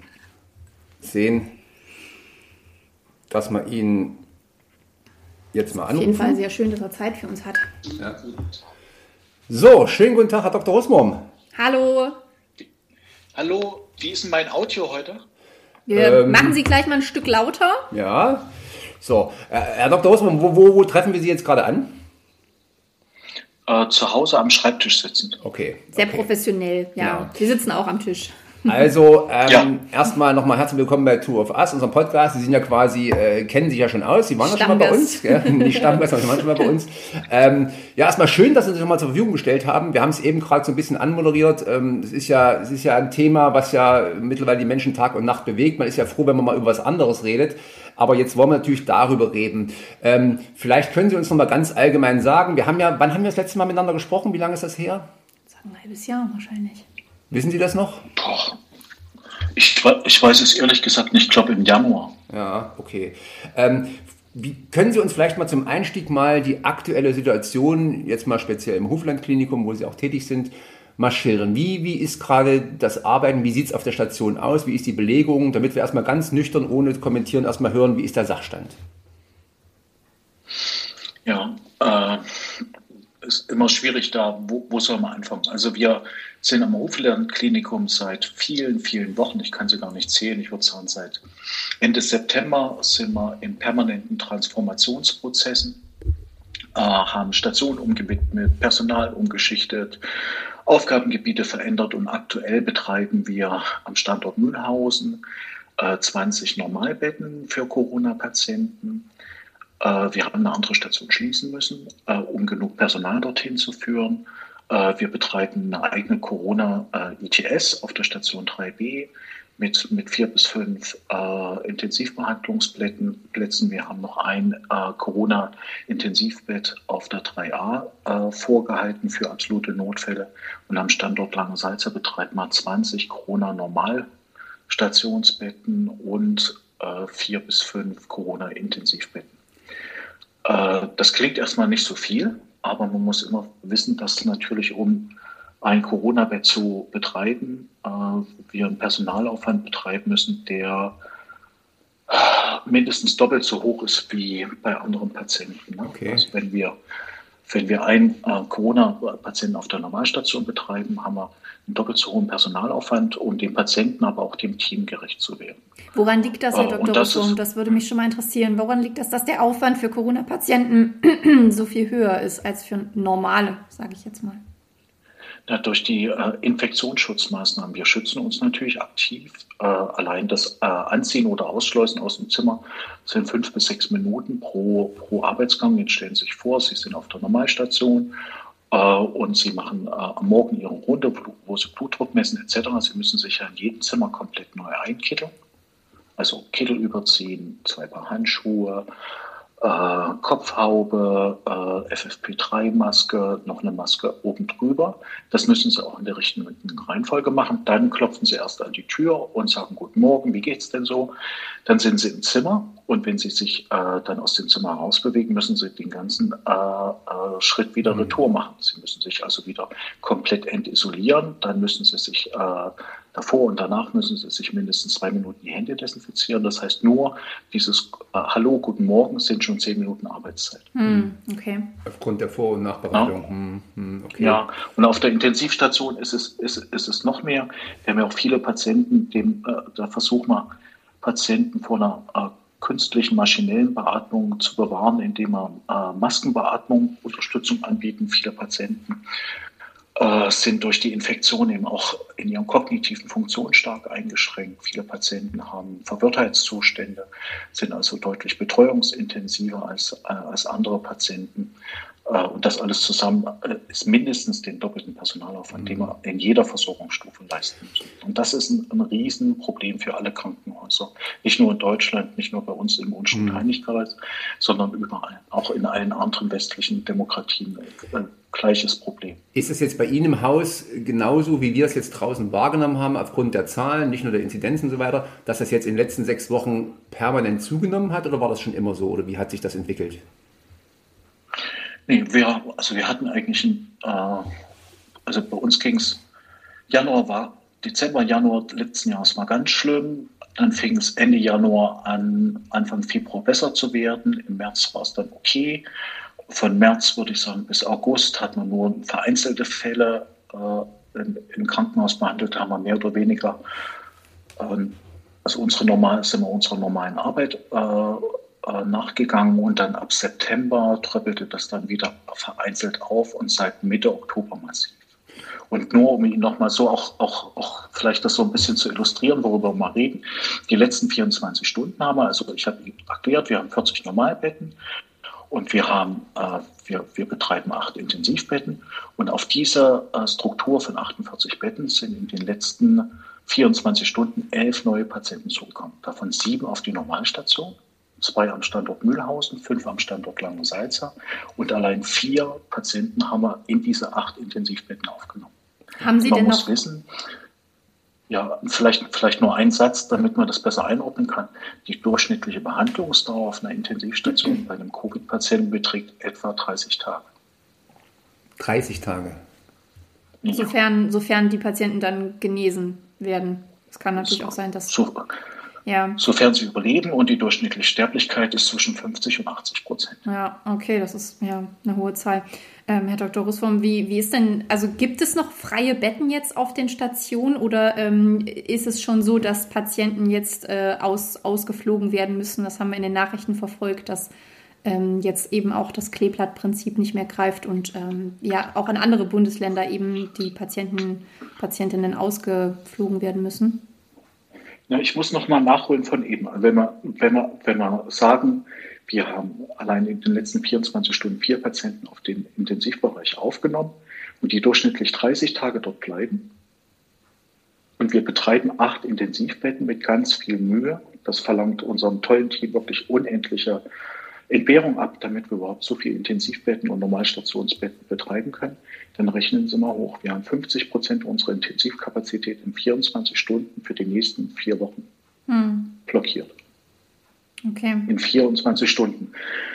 sehen, dass wir ihn jetzt mal Auf jeden Fall anrufen. sehr schön, dass er Zeit für uns hat. Ja. So, schönen guten Tag, Herr Doktor Russwurm. Hallo, Hallo, wie ist denn mein Audio heute? wir Ähm. machen Sie gleich mal ein Stück lauter. Ja, so, äh, Herr Doktor Russwurm, wo, wo, wo treffen wir Sie jetzt gerade an? Äh, zu Hause am Schreibtisch sitzen. Okay. Sehr okay. professionell, ja. Ja. Wir sitzen auch am Tisch. Also, ähm, Ja. erstmal nochmal herzlich willkommen bei Two of Us, unserem Podcast. Sie sind ja quasi, äh, kennen sich ja schon aus. Sie waren ja schon mal bei uns. Stammgast. Gell? Nicht Stammgast, aber Sie waren schon mal bei uns. Ähm, ja, erstmal schön, dass Sie sich nochmal zur Verfügung gestellt haben. Wir haben es eben gerade so ein bisschen anmoderiert. Ähm, es ist ja, es ist ja ein Thema, was ja mittlerweile die Menschen Tag und Nacht bewegt. Man ist ja froh, wenn man mal über was anderes redet. Aber jetzt wollen wir natürlich darüber reden. Ähm, vielleicht können Sie uns nochmal ganz allgemein sagen, wir haben ja, wann haben wir das letzte Mal miteinander gesprochen? Wie lange ist das her? Sagen ein halbes Jahr wahrscheinlich. Wissen Sie das noch? Boah. Ich, we- ich weiß es ehrlich gesagt nicht, ich glaube im Januar. Ja, okay. Ähm, wie, können Sie uns vielleicht mal zum Einstieg mal die aktuelle Situation, jetzt mal speziell im Hofland-Klinikum, wo Sie auch tätig sind, mal schildern? Wie, wie ist gerade das Arbeiten, wie sieht es auf der Station aus, wie ist die Belegung, damit wir erstmal ganz nüchtern, ohne zu kommentieren, erstmal hören, wie ist der Sachstand? Ja, äh, ist immer schwierig da, wo, wo soll man anfangen? Also wir sind am Hofland-Klinikum seit vielen, vielen Wochen, ich kann sie gar nicht zählen, ich würde sagen seit Ende September sind wir in permanenten Transformationsprozessen, äh, haben Stationen umgewidmet, Personal umgeschichtet, Aufgabengebiete verändert und aktuell betreiben wir am Standort Mülhausen äh, zwanzig Normalbetten für Corona-Patienten. Äh, wir haben eine andere Station schließen müssen, äh, um genug Personal dorthin zu führen. Äh, wir betreiben eine eigene Corona-I T S auf der Station drei b. Mit, mit vier bis fünf äh, Intensivbehandlungsplätzen. Plätzen. Wir haben noch ein äh, Corona-Intensivbett auf der drei a äh, vorgehalten für absolute Notfälle. Und am Standort Langensalza betreiben wir zwanzig Corona-Normalstationsbetten und äh, vier bis fünf Corona-Intensivbetten. Äh, das klingt erstmal nicht so viel, aber man muss immer wissen, dass natürlich um ein Corona-Bett zu betreiben, äh, wir einen Personalaufwand betreiben müssen, der äh, mindestens doppelt so hoch ist wie bei anderen Patienten. Ne? Okay. Also wenn wir, wenn wir einen äh, Corona-Patienten auf der Normalstation betreiben, haben wir einen doppelt so hohen Personalaufwand, um dem Patienten, aber auch dem Team gerecht zu werden. Woran liegt das, Herr Äh, Doktor das, Russum? Das würde mich schon mal interessieren. Woran liegt das, dass der Aufwand für Corona-Patienten so viel höher ist als für normale, sage ich jetzt mal? Ja, durch die äh, Infektionsschutzmaßnahmen. Wir schützen uns natürlich aktiv. Äh, allein das äh, Anziehen oder Ausschleusen aus dem Zimmer sind fünf bis sechs Minuten pro, pro Arbeitsgang. Jetzt stellen Sie sich vor, Sie sind auf der Normalstation äh, und Sie machen äh, am Morgen Ihre Runde, wo Sie Blutdruck messen et cetera. Sie müssen sich ja in jedem Zimmer komplett neu einkitteln. Also Kittel überziehen, zwei Paar Handschuhe, Äh, Kopfhaube, äh, F F P drei Maske, noch eine Maske oben drüber. Das müssen Sie auch in der richtigen Reihenfolge machen. Dann klopfen Sie erst an die Tür und sagen, guten Morgen, wie geht's denn so? Dann sind Sie im Zimmer und wenn Sie sich äh, dann aus dem Zimmer rausbewegen, müssen Sie den ganzen äh, äh, Schritt wieder Mhm. retour machen. Sie müssen sich also wieder komplett entisolieren. Dann müssen Sie sich äh, davor und danach müssen Sie sich mindestens zwei Minuten die Hände desinfizieren. Das heißt, nur dieses äh, Hallo, guten Morgen sind schon zehn Minuten Arbeitszeit. Hm, okay. Aufgrund der Vor- und Nachbereitung. Hm, hm, okay. Ja, und auf der Intensivstation ist es, ist, ist es noch mehr. Wir haben ja auch viele Patienten, dem, äh, da versuchen wir, Patienten vor einer äh, künstlichen maschinellen Beatmung zu bewahren, indem wir äh, Maskenbeatmung, Unterstützung anbieten. Viele Patienten äh, sind durch die Infektion eben auch in ihren kognitiven Funktionen stark eingeschränkt. Viele Patienten haben Verwirrtheitszustände, sind also deutlich betreuungsintensiver als, äh, als andere Patienten. Äh, und das alles zusammen äh, ist mindestens den doppelten Personalaufwand, den wir in jeder Versorgungsstufe leisten müssen. Und das ist ein, ein Riesenproblem für alle Krankenhäuser. Nicht nur in Deutschland, nicht nur bei uns im Unschuld-Heilig-Kreis, sondern überall. Auch in allen anderen westlichen Demokratien äh, gleiches Problem. Ist es jetzt bei Ihnen im Haus genauso, wie wir es jetzt draußen wahrgenommen haben, aufgrund der Zahlen, nicht nur der Inzidenzen und so weiter, dass das jetzt in den letzten sechs Wochen permanent zugenommen hat oder war das schon immer so oder wie hat sich das entwickelt? Nee, wir, also wir hatten eigentlich, ein, äh, also bei uns ging es, Januar war, Dezember, Januar letzten Jahres war ganz schlimm. Dann fing es Ende Januar an, Anfang Februar besser zu werden. Im März war es dann okay. Von März, würde ich sagen, bis August hat man nur vereinzelte Fälle äh, im, im Krankenhaus behandelt, haben wir mehr oder weniger, äh, also unsere normal, sind wir unserer normalen Arbeit äh, äh, nachgegangen und dann ab September tröppelte das dann wieder vereinzelt auf und seit Mitte Oktober massiv. Und nur um Ihnen nochmal so auch, auch, auch vielleicht das so ein bisschen zu illustrieren, worüber wir mal reden, die letzten vierundzwanzig Stunden haben wir, also ich habe Ihnen erklärt, wir haben vierzig Normalbetten. Und wir haben, äh, wir, wir betreiben acht Intensivbetten. Und auf diese äh, Struktur von achtundvierzig Betten sind in den letzten vierundzwanzig Stunden elf neue Patienten zugekommen. Davon sieben auf die Normalstation, zwei am Standort Mühlhausen, fünf am Standort Langensalza. Und allein vier Patienten haben wir in diese acht Intensivbetten aufgenommen. Haben Sie Man denn muss noch... wissen, ja, vielleicht, vielleicht nur ein Satz, damit man das besser einordnen kann. Die durchschnittliche Behandlungsdauer auf einer Intensivstation bei einem Covid-Patienten beträgt etwa dreißig Tage. dreißig Tage. Ja. Sofern, sofern die Patienten dann genesen werden. Es kann natürlich auch sein, dass... So, Ja. sofern sie überleben und die durchschnittliche Sterblichkeit ist zwischen fünfzig und achtzig Prozent. Ja, okay, das ist ja eine hohe Zahl. Ähm, Herr Doktor Russwurm, wie, wie ist denn, also gibt es noch freie Betten jetzt auf den Stationen oder ähm, ist es schon so, dass Patienten jetzt äh, aus, ausgeflogen werden müssen? Das haben wir in den Nachrichten verfolgt, dass ähm, jetzt eben auch das Kleeblattprinzip nicht mehr greift und ähm, ja auch in andere Bundesländer eben die Patienten, Patientinnen ausgeflogen werden müssen. Ja, ich muss noch mal nachholen von eben. Wenn wir, wenn wir, wenn wir sagen, wir haben allein in den letzten vierundzwanzig Stunden vier Patienten auf den Intensivbereich aufgenommen und die durchschnittlich dreißig Tage dort bleiben. Und wir betreiben acht Intensivbetten mit ganz viel Mühe. Das verlangt unserem tollen Team wirklich unendliche Entbehrung ab, damit wir überhaupt so viele Intensivbetten und Normalstationsbetten betreiben können. Dann rechnen Sie mal hoch. Wir haben fünfzig Prozent unserer Intensivkapazität in vierundzwanzig Stunden für die nächsten vier Wochen hm. blockiert. Okay. In vierundzwanzig Stunden.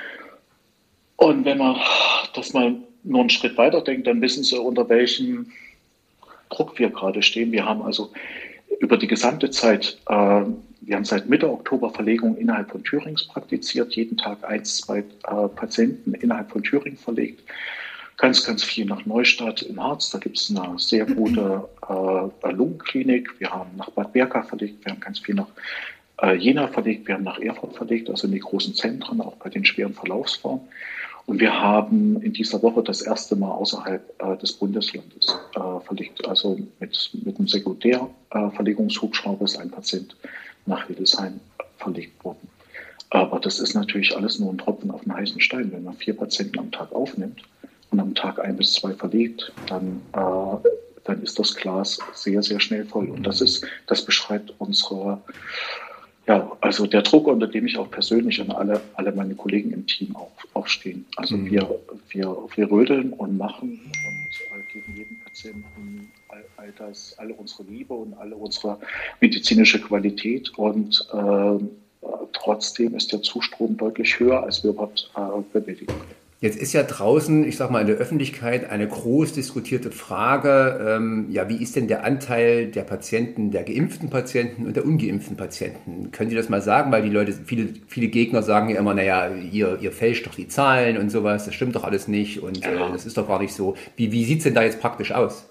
Und wenn man das mal nur einen Schritt weiter denkt, dann wissen Sie, unter welchem Druck wir gerade stehen. Wir haben also über die gesamte Zeit, äh, wir haben seit Mitte Oktober Verlegung innerhalb von Thürings praktiziert, jeden Tag eins, zwei äh, Patienten innerhalb von Thüringen verlegt. Ganz, ganz viel nach Neustadt im Harz, da gibt es eine sehr gute äh, Lungenklinik. Wir haben nach Bad Berka verlegt, wir haben ganz viel nach äh, Jena verlegt, wir haben nach Erfurt verlegt, also in die großen Zentren, auch bei den schweren Verlaufsformen. Und wir haben in dieser Woche das erste Mal außerhalb äh, des Bundeslandes äh, verlegt. Also mit, mit einem Sekundärverlegungshubschrauber äh, ist ein Patient nach Hildesheim verlegt worden. Aber das ist natürlich alles nur ein Tropfen auf den heißen Stein. Wenn man vier Patienten am Tag aufnimmt und am Tag ein bis zwei verlegt, dann, äh, dann ist das Glas sehr, sehr schnell voll. Und das ist, das beschreibt unsere, ja, also der Druck, unter dem ich auch persönlich und alle, alle meine Kollegen im Team auch aufstehen. Also mhm. wir, wir, wir rödeln und machen und äh, geben jedem Patienten all, all das, alle unsere Liebe und alle unsere medizinische Qualität. Und äh, trotzdem ist der Zustrom deutlich höher, als wir überhaupt äh, bewältigen können. Jetzt ist ja draußen, ich sag mal, in der Öffentlichkeit eine groß diskutierte Frage, ähm, ja, wie ist denn der Anteil der Patienten, der geimpften Patienten und der ungeimpften Patienten? Können Sie das mal sagen? Weil die Leute, viele, viele Gegner sagen ja immer, naja, ihr, ihr fälscht doch die Zahlen und sowas, das stimmt doch alles nicht und äh, das ist doch gar nicht so. Wie, wie sieht es denn da jetzt praktisch aus?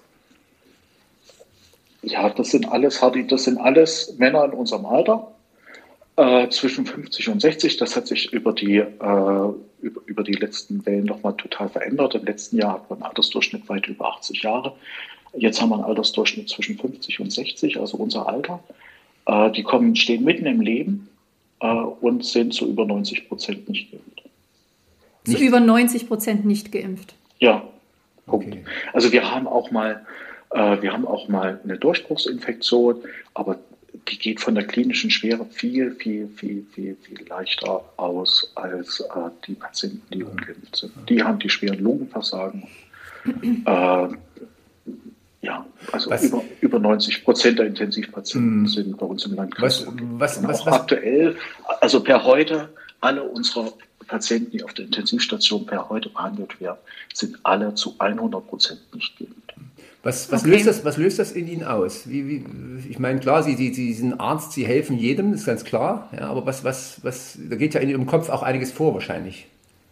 Ja, das sind alles, das sind alles Männer in unserem Alter. Äh, zwischen fünfzig und sechzig, das hat sich über die, äh, über, über die letzten Wellen nochmal total verändert. Im letzten Jahr hatten wir einen Altersdurchschnitt weit über achtzig Jahre. Jetzt haben wir einen Altersdurchschnitt zwischen fünfzig und sechzig, also unser Alter. Äh, die kommen, stehen mitten im Leben äh, und sind zu über neunzig Prozent nicht geimpft. Zu über neunzig Prozent nicht geimpft? Ja, Punkt. Okay. Also wir haben auch mal, äh, wir haben auch mal eine Durchbruchsinfektion, aber die geht von der klinischen Schwere viel, viel, viel, viel, viel leichter aus als äh, die Patienten, die ungeimpft sind. Die haben die schweren Lungenversagen. Äh, ja, also über, über neunzig Prozent der Intensivpatienten mm. sind bei uns im Landkreis. Was, was, was, auch was, aktuell, also per heute, alle unsere Patienten, die auf der Intensivstation per heute behandelt werden, sind alle zu hundert Prozent nicht geimpft. Was, was, okay. löst das, was löst das in Ihnen aus? Wie, wie, ich meine, klar, Sie, Sie, Sie sind Arzt, Sie helfen jedem, das ist ganz klar. Ja, aber was, was, was, da geht ja in Ihrem Kopf auch einiges vor wahrscheinlich.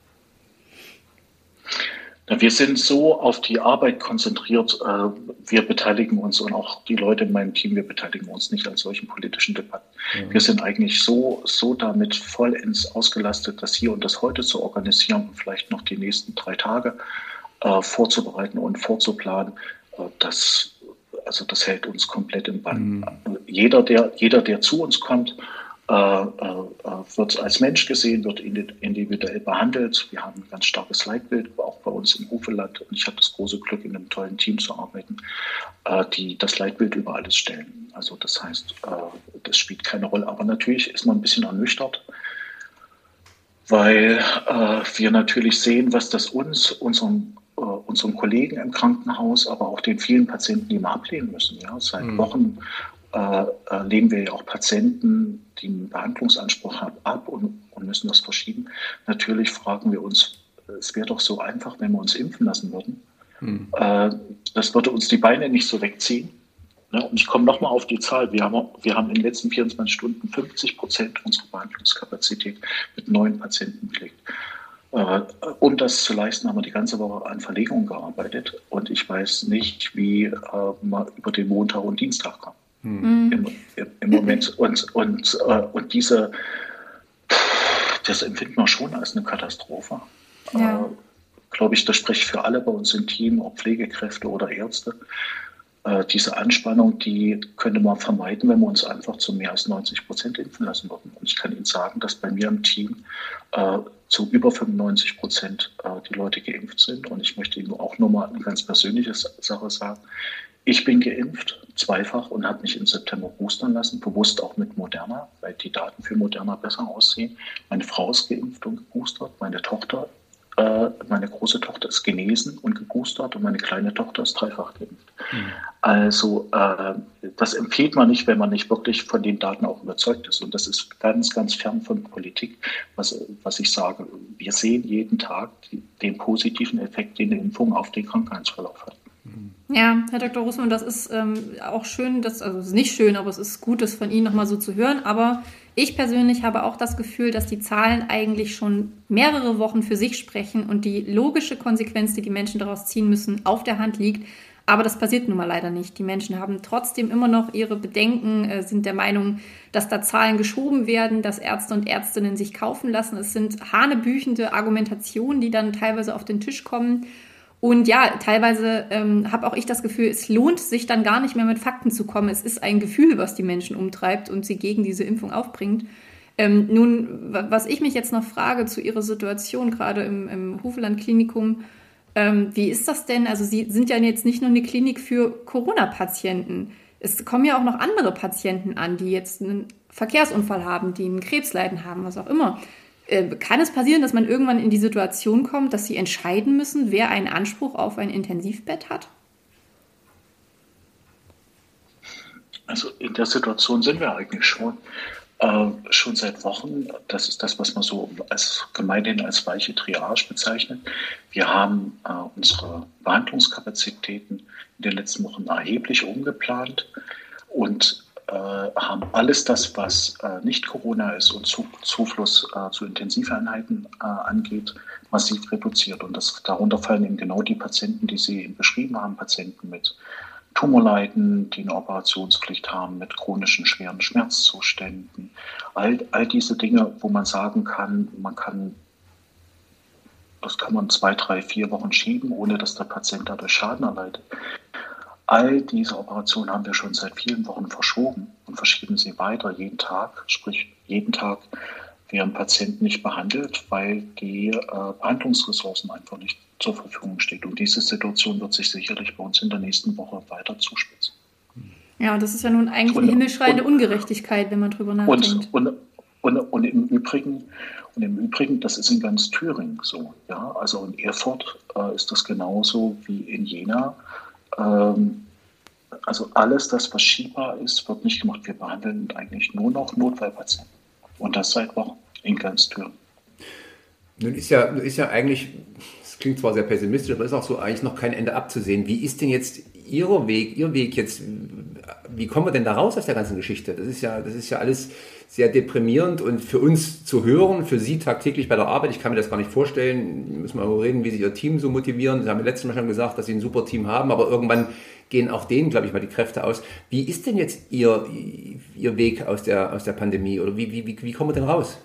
Wir sind so auf die Arbeit konzentriert. Wir beteiligen uns und auch die Leute in meinem Team, wir beteiligen uns nicht an solchen politischen Debatten. Ja. Wir sind eigentlich so, so damit vollends ausgelastet, das hier und das heute zu organisieren und vielleicht noch die nächsten drei Tage äh, vorzubereiten und vorzuplanen. Das, also das hält uns komplett im Bann. Mhm. Jeder, der, jeder, der zu uns kommt, äh, äh, wird als Mensch gesehen, wird individuell behandelt. Wir haben ein ganz starkes Leitbild, auch bei uns im Hofeland. Und ich habe das große Glück, in einem tollen Team zu arbeiten, äh, die das Leitbild über alles stellen. Also das heißt, äh, das spielt keine Rolle. Aber natürlich ist man ein bisschen ernüchtert, weil äh, wir natürlich sehen, was das uns, unserem unseren Kollegen im Krankenhaus, aber auch den vielen Patienten, die wir ablehnen müssen. Ja, seit mhm. Wochen äh, lehnen wir ja auch Patienten, die einen Behandlungsanspruch haben, ab und, und müssen das verschieben. Natürlich fragen wir uns, es wäre doch so einfach, wenn wir uns impfen lassen würden. Mhm. Äh, das würde uns die Beine nicht so wegziehen. Ja, und ich komme nochmal auf die Zahl. Wir haben, wir haben in den letzten vierundzwanzig Stunden fünfzig Prozent unserer Behandlungskapazität mit neuen Patienten belegt. Um das zu leisten, haben wir die ganze Woche an Verlegungen gearbeitet und ich weiß nicht, wie äh, man über den Montag und Dienstag kam. Mhm. Im, im, Im Moment. Und, und, äh, und diese, das empfinden wir schon als eine Katastrophe. Ja. Äh, glaube ich, das spricht für alle bei uns im Team, ob Pflegekräfte oder Ärzte. Äh, diese Anspannung, die könnte man vermeiden, wenn wir uns einfach zu mehr als neunzig Prozent impfen lassen würden. Und ich kann Ihnen sagen, dass bei mir im Team äh, zu über fünfundneunzig Prozent äh, die Leute geimpft sind. Und ich möchte Ihnen auch nochmal eine ganz persönliche Sache sagen. Ich bin geimpft, zweifach, und habe mich im September boostern lassen, bewusst auch mit Moderna, weil die Daten für Moderna besser aussehen. Meine Frau ist geimpft und geboostert, meine Tochter, äh, meine große Tochter ist genesen und geboostert und meine kleine Tochter ist dreifach geimpft. Mhm. Also äh, das empfiehlt man nicht, wenn man nicht wirklich von den Daten auch überzeugt ist. Und das ist ganz, ganz fern von Politik, was, was ich sage. Wir sehen jeden Tag die, den positiven Effekt, den die Impfung auf den Krankheitsverlauf hat. Ja, Herr Doktor Russmann, das ist ähm, auch schön, dass, also es ist nicht schön, aber es ist gut, das von Ihnen nochmal so zu hören. Aber ich persönlich habe auch das Gefühl, dass die Zahlen eigentlich schon mehrere Wochen für sich sprechen und die logische Konsequenz, die die Menschen daraus ziehen müssen, auf der Hand liegt. Aber das passiert nun mal leider nicht. Die Menschen haben trotzdem immer noch ihre Bedenken, äh, sind der Meinung, dass da Zahlen geschoben werden, dass Ärzte und Ärztinnen sich kaufen lassen. Es sind hanebüchende Argumentationen, die dann teilweise auf den Tisch kommen. Und ja, teilweise ähm, habe auch ich das Gefühl, es lohnt sich dann gar nicht mehr mit Fakten zu kommen. Es ist ein Gefühl, was die Menschen umtreibt und sie gegen diese Impfung aufbringt. Ähm, nun, was ich mich jetzt noch frage zu Ihrer Situation, gerade im, im Hufeland-Klinikum, ähm, wie ist das denn? Also Sie sind ja jetzt nicht nur eine Klinik für Corona-Patienten. Es kommen ja auch noch andere Patienten an, die jetzt einen Verkehrsunfall haben, die einen Krebsleiden haben, was auch immer. Kann es passieren, dass man irgendwann in die Situation kommt, dass Sie entscheiden müssen, wer einen Anspruch auf ein Intensivbett hat? Also in der Situation sind wir eigentlich schon. Äh, schon seit Wochen. Das ist das, was man so als gemeinhin als weiche Triage bezeichnet. Wir haben äh, unsere Behandlungskapazitäten in den letzten Wochen erheblich umgeplant und haben alles das, was äh, nicht Corona ist und zu, Zufluss äh, zu Intensiveinheiten äh, angeht, massiv reduziert. Und das, darunter fallen eben genau die Patienten, die Sie eben beschrieben haben, Patienten mit Tumorleiden, die eine Operationspflicht haben, mit chronischen schweren Schmerzzuständen. All, all diese Dinge, wo man sagen kann, man kann, das kann man zwei, drei, vier Wochen schieben, ohne dass der Patient dadurch Schaden erleidet. All diese Operationen haben wir schon seit vielen Wochen verschoben und verschieben sie weiter jeden Tag. Sprich, jeden Tag werden Patienten nicht behandelt, weil die äh, Behandlungsressourcen einfach nicht zur Verfügung stehen. Und diese Situation wird sich sicherlich bei uns in der nächsten Woche weiter zuspitzen. Ja, das ist ja nun eigentlich und, eine himmelschreiende und, Ungerechtigkeit, wenn man drüber nachdenkt. Und, und, und, und, im Übrigen, und im Übrigen, das ist in ganz Thüringen so. Ja? Also in Erfurt äh, ist das genauso wie in Jena. Also alles, das verschiebbar ist, wird nicht gemacht. Wir behandeln eigentlich nur noch Notfallpatienten. Und das seit Wochen in ganz Thüringen. Nun ist ja, ist ja eigentlich, das klingt zwar sehr pessimistisch, aber ist auch so eigentlich noch kein Ende abzusehen. Wie ist denn jetzt Ihr Weg, Ihr Weg jetzt, wie kommen wir denn da raus aus der ganzen Geschichte? Das ist ja, das ist ja alles sehr deprimierend und für uns zu hören, für Sie tagtäglich bei der Arbeit, ich kann mir das gar nicht vorstellen, wir müssen mal reden, wie Sie Ihr Team so motivieren. Sie haben ja letztes Mal schon gesagt, dass Sie ein super Team haben, aber irgendwann gehen auch denen, glaube ich, mal die Kräfte aus. Wie ist denn jetzt Ihr, Ihr Weg aus der, aus der Pandemie oder wie, wie, wie, wie kommen wir denn raus?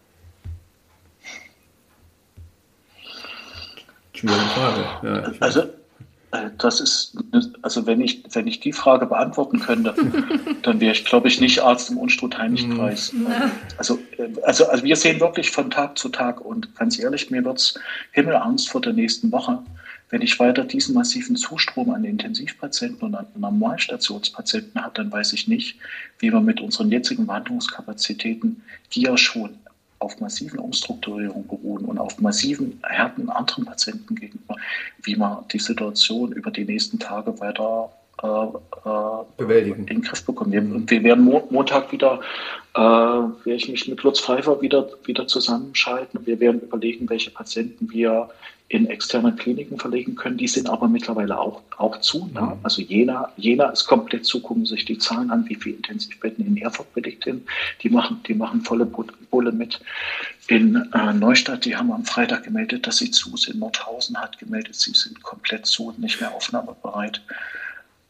Schwierige Frage. Ja, also Das ist, also wenn ich, wenn ich die Frage beantworten könnte, dann wäre ich, glaube ich, nicht Arzt im Unstrut-Heinrich-Preis. Also, also, also wir sehen wirklich von Tag zu Tag und ganz ehrlich, mir wird es Himmelangst vor der nächsten Woche, wenn ich weiter diesen massiven Zustrom an Intensivpatienten und an Normalstationspatienten habe, dann weiß ich nicht, wie wir mit unseren jetzigen Behandlungskapazitäten, die ja schon auf massiven Umstrukturierungen beruhen und auf massiven Härten anderen Patienten gegenüber, wie man die Situation über die nächsten Tage weiter äh, äh, bewältigen, in den Griff bekommen. Wir, mhm. wir werden Mo- Montag wieder, äh, werde ich mich mit Lutz Pfeiffer wieder, wieder zusammenschalten. Wir werden überlegen, welche Patienten wir in externe Kliniken verlegen können. Die sind aber mittlerweile auch, auch zu. Mhm. Ne? Also Jena, Jena ist komplett zu, gucken sich die Zahlen an, wie viele Intensivbetten in Erfurt belegt sind. Die machen, die machen volle Bulle mit. In äh, Neustadt, die haben am Freitag gemeldet, dass sie zu sind. Nordhausen hat gemeldet, sie sind komplett zu und nicht mehr aufnahmebereit.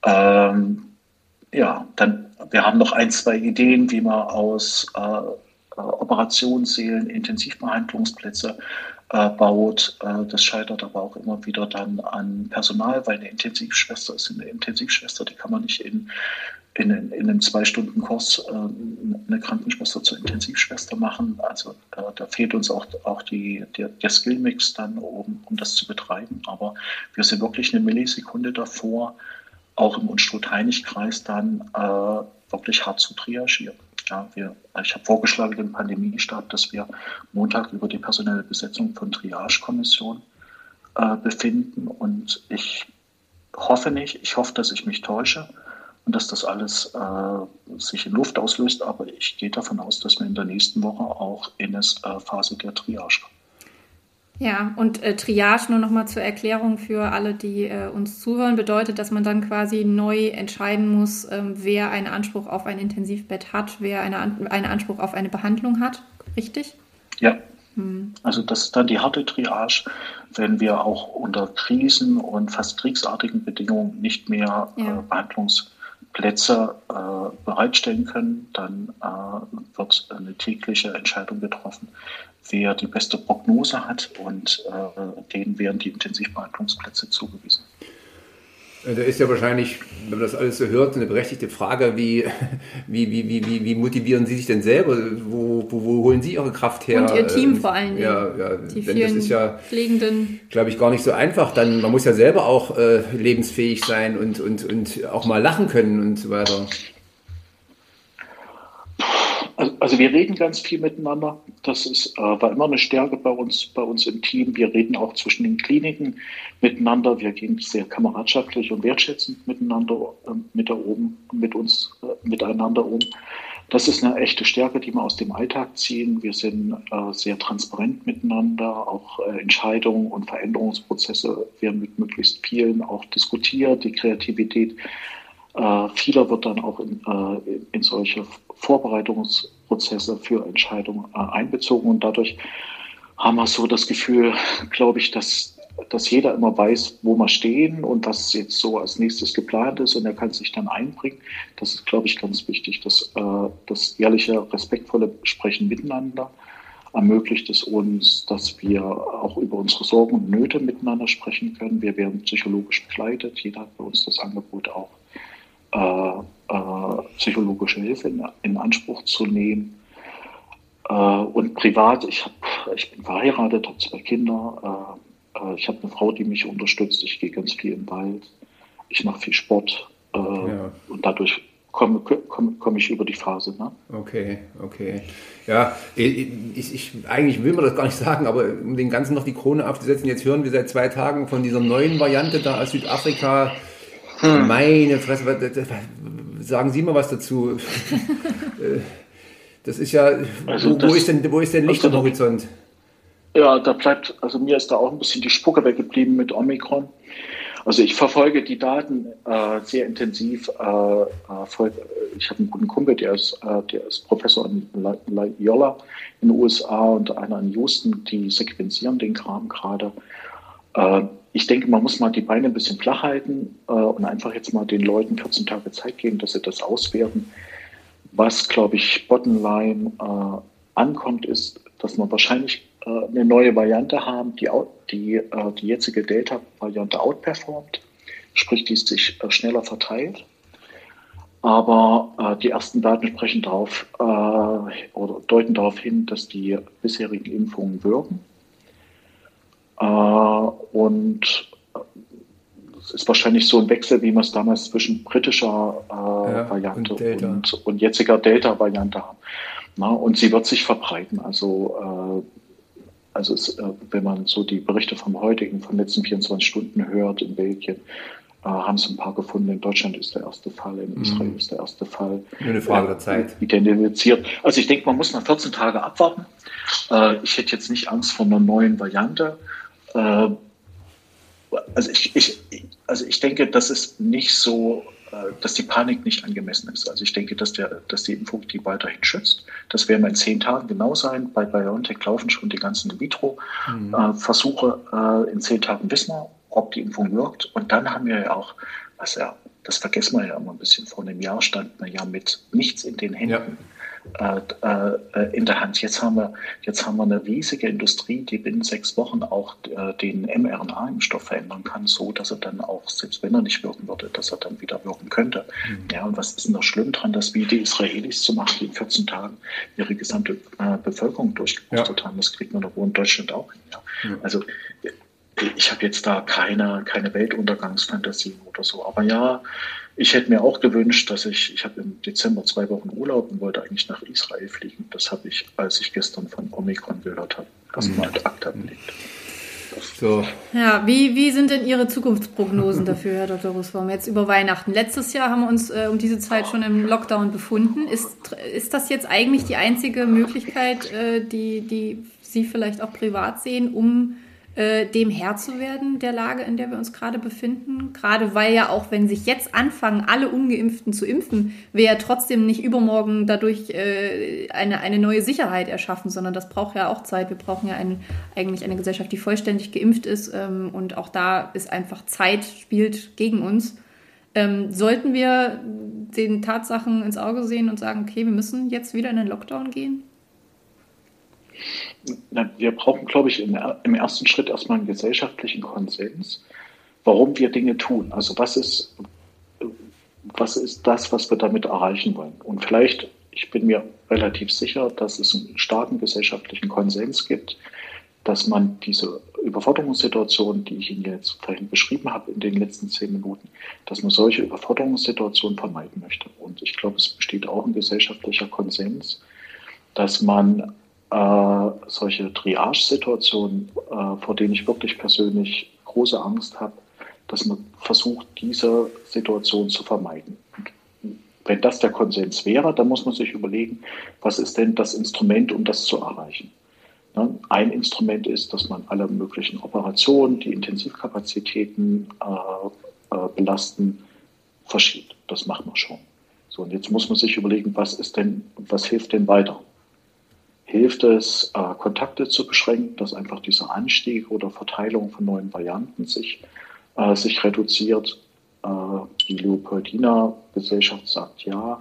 Ähm, ja, dann, wir haben noch ein, zwei Ideen, wie man aus äh, äh, Operationssälen, Intensivbehandlungsplätze äh, baut. Äh, das scheitert aber auch immer wieder dann an Personal, weil eine Intensivschwester ist eine Intensivschwester, die kann man nicht in, in, in einem Zwei-Stunden-Kurs äh, eine Krankenschwester zur Intensivschwester machen. Also äh, da fehlt uns auch, auch die, der, der Skillmix dann, um, um das zu betreiben. Aber wir sind wirklich eine Millisekunde davor, auch im Unstrut-Heinig-Kreis dann äh, wirklich hart zu triagieren. Ja, wir, ich habe vorgeschlagen im Pandemiestab, dass wir Montag über die personelle Besetzung von Triage-Kommission äh, befinden. Und ich hoffe nicht, ich hoffe, dass ich mich täusche und dass das alles äh, sich in Luft auslöst. Aber ich gehe davon aus, dass wir in der nächsten Woche auch in eine äh, Phase der Triage kommen. Ja, und äh, Triage, nur nochmal zur Erklärung für alle, die äh, uns zuhören, bedeutet, dass man dann quasi neu entscheiden muss, ähm, wer einen Anspruch auf ein Intensivbett hat, wer eine, einen Anspruch auf eine Behandlung hat, richtig? Ja, hm. Also das ist dann die harte Triage, wenn wir auch unter Krisen und fast kriegsartigen Bedingungen nicht mehr ja. äh, Behandlungsplätze äh, bereitstellen können, dann äh, wird eine tägliche Entscheidung getroffen, wer die beste Prognose hat, und äh, denen werden die Intensivbehandlungsplätze zugewiesen. Da ist ja wahrscheinlich, wenn man das alles so hört, eine berechtigte Frage, wie, wie, wie, wie, wie motivieren Sie sich denn selber? Wo, wo, wo holen Sie Ihre Kraft her? Und Ihr Team vor allen Dingen. Ja, ja, die denn vielen das ist ja, Pflegenden. glaube ich, gar nicht so einfach. Dann, man muss ja selber auch äh, lebensfähig sein und, und, und auch mal lachen können und so weiter. Also, also wir reden ganz viel miteinander. Das ist, äh, war immer eine Stärke bei uns, bei uns im Team. Wir reden auch zwischen den Kliniken miteinander. Wir gehen sehr kameradschaftlich und wertschätzend miteinander, äh, mit da oben, mit uns, äh, miteinander um. Das ist eine echte Stärke, die wir aus dem Alltag ziehen. Wir sind äh, sehr transparent miteinander. Auch äh, Entscheidungen und Veränderungsprozesse werden mit möglichst vielen auch diskutiert. Die Kreativität Äh, vieler wird dann auch in, äh, in solche Vorbereitungsprozesse für Entscheidungen äh, einbezogen, und dadurch haben wir so das Gefühl, glaube ich, dass, dass jeder immer weiß, wo wir stehen und was jetzt so als nächstes geplant ist, und er kann sich dann einbringen. Das ist, glaube ich, ganz wichtig. Das, äh, das ehrliche, respektvolle Sprechen miteinander ermöglicht es uns, dass wir auch über unsere Sorgen und Nöte miteinander sprechen können. Wir werden psychologisch begleitet. Jeder hat bei uns das Angebot auch, Äh, äh, psychologische Hilfe in, in Anspruch zu nehmen. Äh, und privat, ich, hab, ich bin verheiratet, habe zwei Kinder. Äh, ich habe eine Frau, die mich unterstützt. Ich gehe ganz viel im Wald. Ich mache viel Sport. Äh, ja. Und dadurch komme komm, komm ich über die Phase. Ne? Okay, okay. Ja, ich, ich, eigentlich will man das gar nicht sagen, aber um den Ganzen noch die Krone aufzusetzen, jetzt hören wir seit zwei Tagen von dieser neuen Variante da aus Südafrika. Hm. Meine Fresse, sagen Sie mal was dazu. Das ist ja, also wo, das, wo, ist denn, wo ist denn Licht am Horizont? Ja, da bleibt, also mir ist da auch ein bisschen die Spucke weggeblieben mit Omikron. Also ich verfolge die Daten äh, sehr intensiv. Äh, äh, ich habe einen guten Kumpel, der ist, äh, der ist Professor in Loyola in den U S A und einer in Houston, die sequenzieren den Kram gerade. Äh, Ich denke, man muss mal die Beine ein bisschen flach halten äh, und einfach jetzt mal den Leuten vierzehn Tage Zeit geben, dass sie das auswerten. Was, glaube ich, bottomline äh, ankommt, ist, dass wir wahrscheinlich äh, eine neue Variante haben, die die, äh, die jetzige Delta-Variante outperformt, sprich, die sich äh, schneller verteilt. Aber äh, die ersten Daten sprechen darauf äh, oder deuten darauf hin, dass die bisherigen Impfungen wirken. Uh, und es ist wahrscheinlich so ein Wechsel, wie wir es damals zwischen britischer uh, ja, Variante und, Delta. und, und jetziger Delta-Variante haben. Na, und sie wird sich verbreiten. Also, uh, also es, uh, wenn man so die Berichte vom heutigen, von den letzten vierundzwanzig Stunden hört, in Belgien uh, haben es ein paar gefunden. In Deutschland ist der erste Fall, in Israel mhm. ist der erste Fall. Nur eine Frage der Zeit. Identifiziert. Also ich denke, man muss mal vierzehn Tage abwarten. Uh, ich hätte jetzt nicht Angst vor einer neuen Variante. Also ich, ich, also ich denke, dass es nicht so, dass die Panik nicht angemessen ist. Also ich denke, dass, der, dass die Impfung die weiterhin schützt. Das werden wir in zehn Tagen genau sein. Bei BioNTech laufen schon die ganzen In-vitro-Versuche. Mhm. In zehn Tagen wissen wir, ob die Impfung wirkt. Und dann haben wir ja auch, was ja, das vergessen wir ja immer ein bisschen, vor einem Jahr standen wir ja mit nichts in den Händen. äh, äh, in der Hand. Jetzt haben wir, jetzt haben wir eine riesige Industrie, die binnen sechs Wochen auch äh, den mRNA-Impfstoff verändern kann, so dass er dann auch, selbst wenn er nicht wirken würde, dass er dann wieder wirken könnte. Mhm. Ja, und was ist denn da schlimm dran, das wie die Israelis zu machen, die in vierzehn Tagen ihre gesamte äh, Bevölkerung durchgeboostert ja. haben? Das kriegt man doch wohl in Deutschland auch hin. Ja. Ja. Also ich habe jetzt da keine, keine Weltuntergangsfantasien oder so. Aber ja, ich hätte mir auch gewünscht, dass ich, ich habe im Dezember zwei Wochen Urlaub und wollte eigentlich nach Israel fliegen. Das habe ich, als ich gestern von Omikron gehört habe, erstmal ad acta gelegt. So. Ja, wie, wie sind denn Ihre Zukunftsprognosen dafür, Herr Doktor Russwurm, jetzt über Weihnachten? Letztes Jahr haben wir uns äh, um diese Zeit schon im Lockdown befunden. Ist, ist das jetzt eigentlich die einzige Möglichkeit, äh, die, die Sie vielleicht auch privat sehen, um dem Herr zu werden, der Lage, in der wir uns gerade befinden. Gerade weil ja auch, wenn sich jetzt anfangen, alle Ungeimpften zu impfen, wir ja trotzdem nicht übermorgen dadurch äh, eine, eine neue Sicherheit erschaffen, sondern das braucht ja auch Zeit. Wir brauchen ja ein, eigentlich eine Gesellschaft, die vollständig geimpft ist. Ähm, und auch da ist einfach Zeit, spielt gegen uns. Ähm, sollten wir den Tatsachen ins Auge sehen und sagen, okay, wir müssen jetzt wieder in den Lockdown gehen? Wir brauchen, glaube ich, im ersten Schritt erstmal einen gesellschaftlichen Konsens, warum wir Dinge tun. Also was ist, was ist das, was wir damit erreichen wollen? Und vielleicht, ich bin mir relativ sicher, dass es einen starken gesellschaftlichen Konsens gibt, dass man diese Überforderungssituation, die ich Ihnen jetzt vorhin beschrieben habe in den letzten zehn Minuten, dass man solche Überforderungssituationen vermeiden möchte. Und ich glaube, es besteht auch ein gesellschaftlicher Konsens, dass man Äh, solche Triage-Situationen, äh, vor denen ich wirklich persönlich große Angst habe, dass man versucht, diese Situation zu vermeiden. Und wenn das der Konsens wäre, dann muss man sich überlegen, was ist denn das Instrument, um das zu erreichen. Ne? Ein Instrument ist, dass man alle möglichen Operationen, die Intensivkapazitäten äh, äh, belasten, verschiebt. Das macht man schon. So, und jetzt muss man sich überlegen, was ist denn, was hilft denn weiter? Hilft es, äh, Kontakte zu beschränken, dass einfach dieser Anstieg oder Verteilung von neuen Varianten sich, äh, sich reduziert? Äh, die Leopoldina-Gesellschaft sagt ja.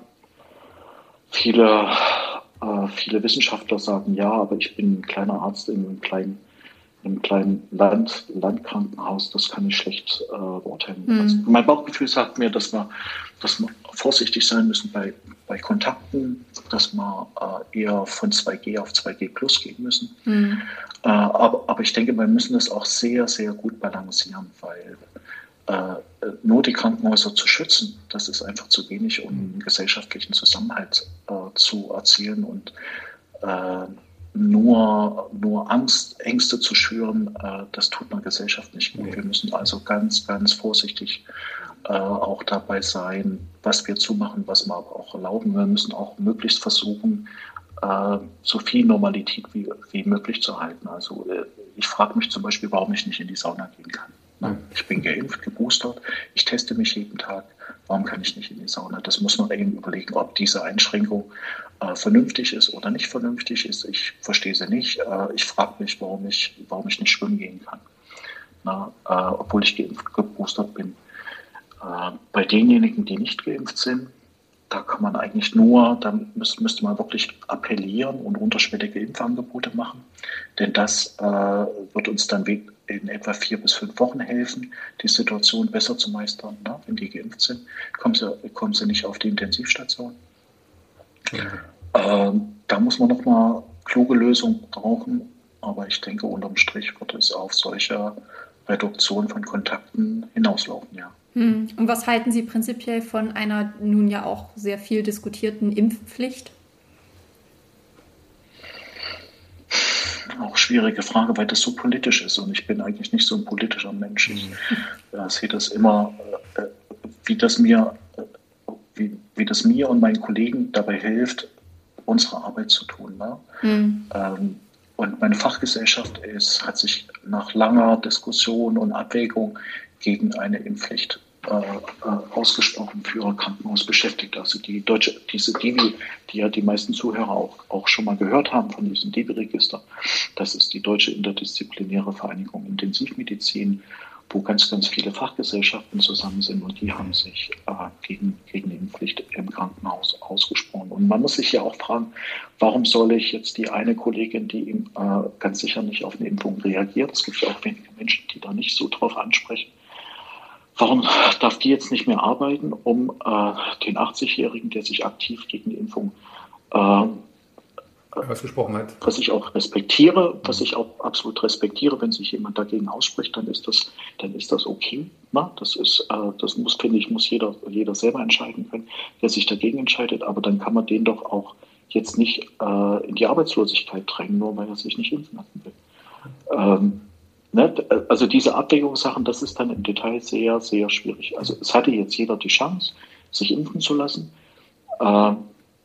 Viele, äh, viele Wissenschaftler sagen ja, aber ich bin ein kleiner Arzt in einem kleinen, in einem kleinen Land, Landkrankenhaus, das kann ich schlecht äh, beurteilen. Mhm. Also mein Bauchgefühl sagt mir, dass wir, dass wir vorsichtig sein müssen bei, bei Kontakten, dass wir äh, eher von zwei G auf zwei G plus gehen müssen. Mhm. Äh, aber, aber ich denke, wir müssen das auch sehr, sehr gut balancieren, weil äh, nur die Krankenhäuser zu schützen, das ist einfach zu wenig, um einen gesellschaftlichen Zusammenhalt äh, zu erzielen und äh, nur, nur Angst, Ängste zu schüren, äh, das tut einer Gesellschaft nicht gut. Nee. Wir müssen also ganz, ganz vorsichtig äh, auch dabei sein, was wir zumachen, was wir aber auch erlauben. Wir müssen auch möglichst versuchen, äh, so viel Normalität wie, wie möglich zu halten. Also äh, ich frage mich zum Beispiel, warum ich nicht in die Sauna gehen kann. Mhm. Ich bin geimpft, geboostert, ich teste mich jeden Tag. Warum kann ich nicht in die Sauna? Das muss man eben überlegen, ob diese Einschränkung äh, vernünftig ist oder nicht vernünftig ist. Ich verstehe sie nicht. Äh, ich frage mich, warum ich, warum ich nicht schwimmen gehen kann, Na, äh, obwohl ich geimpft, geboostert bin. Äh, bei denjenigen, die nicht geimpft sind, da kann man eigentlich nur, da müsste, müsste man wirklich appellieren und unterschwellige Impfangebote machen. Denn das äh, wird uns dann in etwa vier bis fünf Wochen helfen, die Situation besser zu meistern. Ne? Wenn die geimpft sind, kommen sie, kommen sie nicht auf die Intensivstation. Ja. Ähm, da muss man nochmal kluge Lösungen brauchen. Aber ich denke, unterm Strich wird es auf solche Reduktion von Kontakten hinauslaufen, ja. Und was halten Sie prinzipiell von einer nun ja auch sehr viel diskutierten Impfpflicht? Auch schwierige Frage, weil das so politisch ist. Und ich bin eigentlich nicht so ein politischer Mensch. Ich äh, sehe das immer, äh, wie, das mir, äh, wie, wie das mir und meinen Kollegen dabei hilft, unsere Arbeit zu tun. Ne? Mhm. Ähm, und meine Fachgesellschaft ist, hat sich nach langer Diskussion und Abwägung gegen eine Impfpflicht äh, ausgesprochen für Krankenhausbeschäftigte. Also die deutsche, diese D I V I, die ja die meisten Zuhörer auch, auch schon mal gehört haben von diesem D I V I-Register, das ist die Deutsche Interdisziplinäre Vereinigung Intensivmedizin. wo ganz, ganz viele Fachgesellschaften zusammen sind und die haben sich äh, gegen, gegen die Impfpflicht im Krankenhaus ausgesprochen. Und man muss sich ja auch fragen, warum soll ich jetzt die eine Kollegin, die äh, ganz sicher nicht auf eine Impfung reagiert, es gibt ja auch wenige Menschen, die da nicht so drauf ansprechen, warum darf die jetzt nicht mehr arbeiten, um äh, den achtzigjährigen, der sich aktiv gegen die Impfung äh, ausgesprochen hat. Was ich auch respektiere, was ich auch absolut respektiere, wenn sich jemand dagegen ausspricht, dann ist das, dann ist das okay. Na, das ist, äh, das muss, finde ich, muss jeder, jeder selber entscheiden können, der sich dagegen entscheidet. Aber dann kann man den doch auch jetzt nicht äh, in die Arbeitslosigkeit drängen, nur weil er sich nicht impfen lassen will. Ähm, ne? Also diese Abwägungssachen, das ist dann im Detail sehr, sehr schwierig. Also es hatte jetzt jeder die Chance, sich impfen zu lassen. Ähm,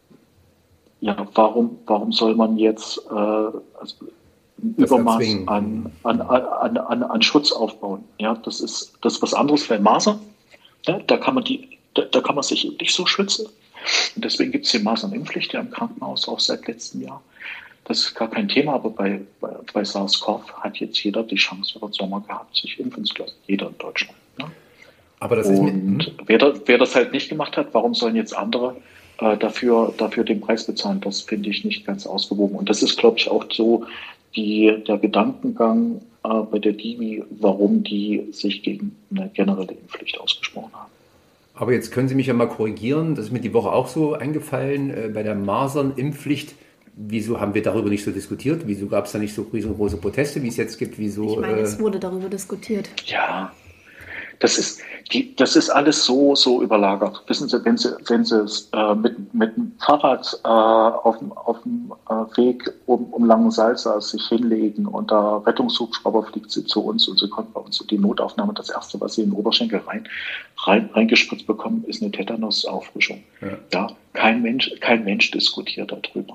Ja, warum, warum soll man jetzt äh, also ein Übermaß an, an, an, an, an Schutz aufbauen? Ja, das ist, das ist was anderes bei Masern. Ja, da kann man die, da, da kann man sich nicht so schützen. Und deswegen gibt es die Masernimpfpflicht ja im Krankenhaus auch seit letztem Jahr. Das ist gar kein Thema, aber bei, bei, bei SARS-CoV hat jetzt jeder die Chance über den Sommer gehabt, sich impfen zu lassen. Jeder in Deutschland. Ja. Aber das Und ist wer, da, wer das halt nicht gemacht hat, warum sollen jetzt andere Dafür, dafür den Preis bezahlen, das finde ich nicht ganz ausgewogen. Und das ist, glaube ich, auch so die, der Gedankengang äh, bei der Divi, warum die sich gegen eine generelle Impfpflicht ausgesprochen haben. Aber jetzt können Sie mich ja mal korrigieren, das ist mir die Woche auch so eingefallen, äh, bei der Masernimpfpflicht, wieso haben wir darüber nicht so diskutiert? Wieso gab es da nicht so riesengroße Proteste, wie es jetzt gibt? Wieso, ich meine, äh, es wurde darüber diskutiert. Ja, das ist, die, das ist alles so, so überlagert. Wissen Sie, wenn Sie, wenn Sie äh, mit, mit dem Fahrrad äh, auf dem, auf dem äh, Weg um, um Langensalza sich hinlegen und der Rettungshubschrauber fliegt Sie zu uns und Sie kommen bei uns in die Notaufnahme. Das Erste, was Sie in den Oberschenkel rein, rein, reingespritzt bekommen, ist eine Tetanusauffrischung. Ja. Ja, kein Mensch, kein Mensch diskutiert darüber.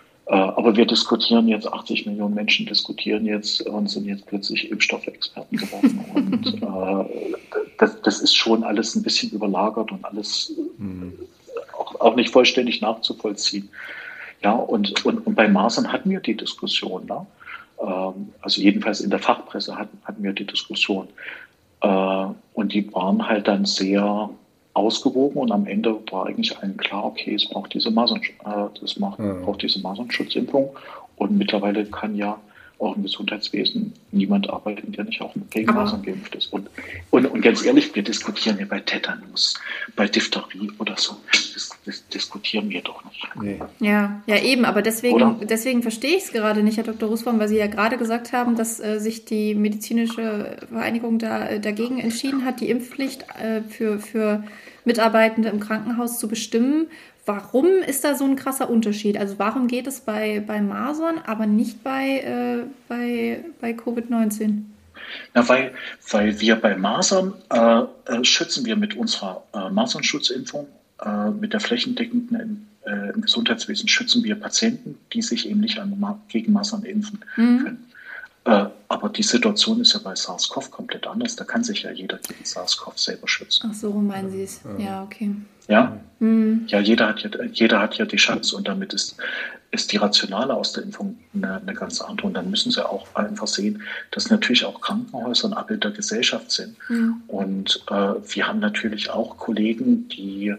Aber wir diskutieren jetzt, achtzig Millionen Menschen diskutieren jetzt und sind jetzt plötzlich Impfstoffexperten geworden. Und äh, das, das ist schon alles ein bisschen überlagert und alles mhm. auch, auch nicht vollständig nachzuvollziehen. Ja, und, und, und bei Masern hatten wir die Diskussion. Ne? Ähm, also jedenfalls in der Fachpresse hatten, hatten wir die Diskussion. Äh, und die waren halt dann sehr ausgewogen und am Ende war eigentlich allen klar, okay, es braucht diese Masern, äh, das macht, ja. braucht diese Masernschutzimpfung und mittlerweile kann ja auch im Gesundheitswesen niemand arbeiten, der nicht auch gegen Aber Masern geimpft ist. Und, und, und ganz ehrlich, wir diskutieren ja bei Tetanus, bei Diphtherie oder so, das, das diskutieren wir doch nicht. Nee. Ja, ja eben, aber deswegen, deswegen verstehe ich es gerade nicht, Herr Doktor Russwurm, weil Sie ja gerade gesagt haben, dass äh, sich die medizinische Vereinigung da, äh, dagegen entschieden hat, die Impfpflicht äh, für, für Mitarbeitende im Krankenhaus zu bestimmen. Warum ist da so ein krasser Unterschied? Also warum geht es bei, bei Masern, aber nicht bei, äh, bei, bei Covid neunzehn? Na, weil, weil wir bei Masern äh, äh, schützen wir mit unserer äh, Masernschutzimpfung, äh, mit der flächendeckenden äh, im Gesundheitswesen schützen wir Patienten, die sich eben nicht an, gegen Masern impfen mhm. können. Äh, aber die Situation ist ja bei SARS-CoV komplett anders. Da kann sich ja jeder gegen SARS-CoV selber schützen. Ach so, meinen Sie es? Ja, okay. Ja, mhm. ja, jeder hat ja, jeder hat ja die Chance und damit ist, ist die Rationale aus der Impfung eine, eine ganz andere. Und dann müssen Sie auch einfach sehen, dass natürlich auch Krankenhäuser ein Abbild der Gesellschaft sind. Mhm. Und äh, wir haben natürlich auch Kollegen, die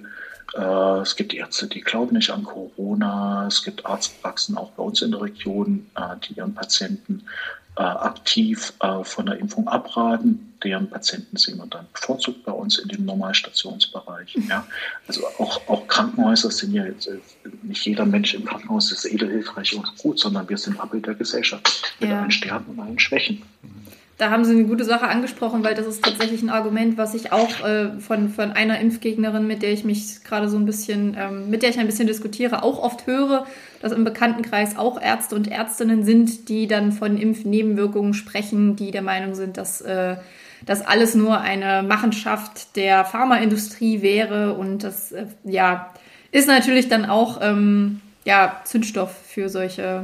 äh, es gibt Ärzte, die glauben nicht an Corona. Es gibt Arztpraxen auch bei uns in der Region, äh, die ihren Patienten äh, aktiv äh, von der Impfung abraten. Deren Patienten sehen wir dann bevorzugt bei uns in dem Normalstationsbereich. Ja. Also auch, auch Krankenhäuser sind ja jetzt, nicht jeder Mensch im Krankenhaus ist edelhilfreich und gut, sondern wir sind Abbild der Gesellschaft mit ja. allen Stärken und allen Schwächen. Da haben Sie eine gute Sache angesprochen, weil das ist tatsächlich ein Argument, was ich auch äh, von, von einer Impfgegnerin, mit der ich mich gerade so ein bisschen, ähm, mit der ich ein bisschen diskutiere, auch oft höre, dass im Bekanntenkreis auch Ärzte und Ärztinnen sind, die dann von Impfnebenwirkungen sprechen, die der Meinung sind, dass äh, das alles nur eine Machenschaft der Pharmaindustrie wäre und das äh, ja ist natürlich dann auch ähm, ja, Zündstoff für solche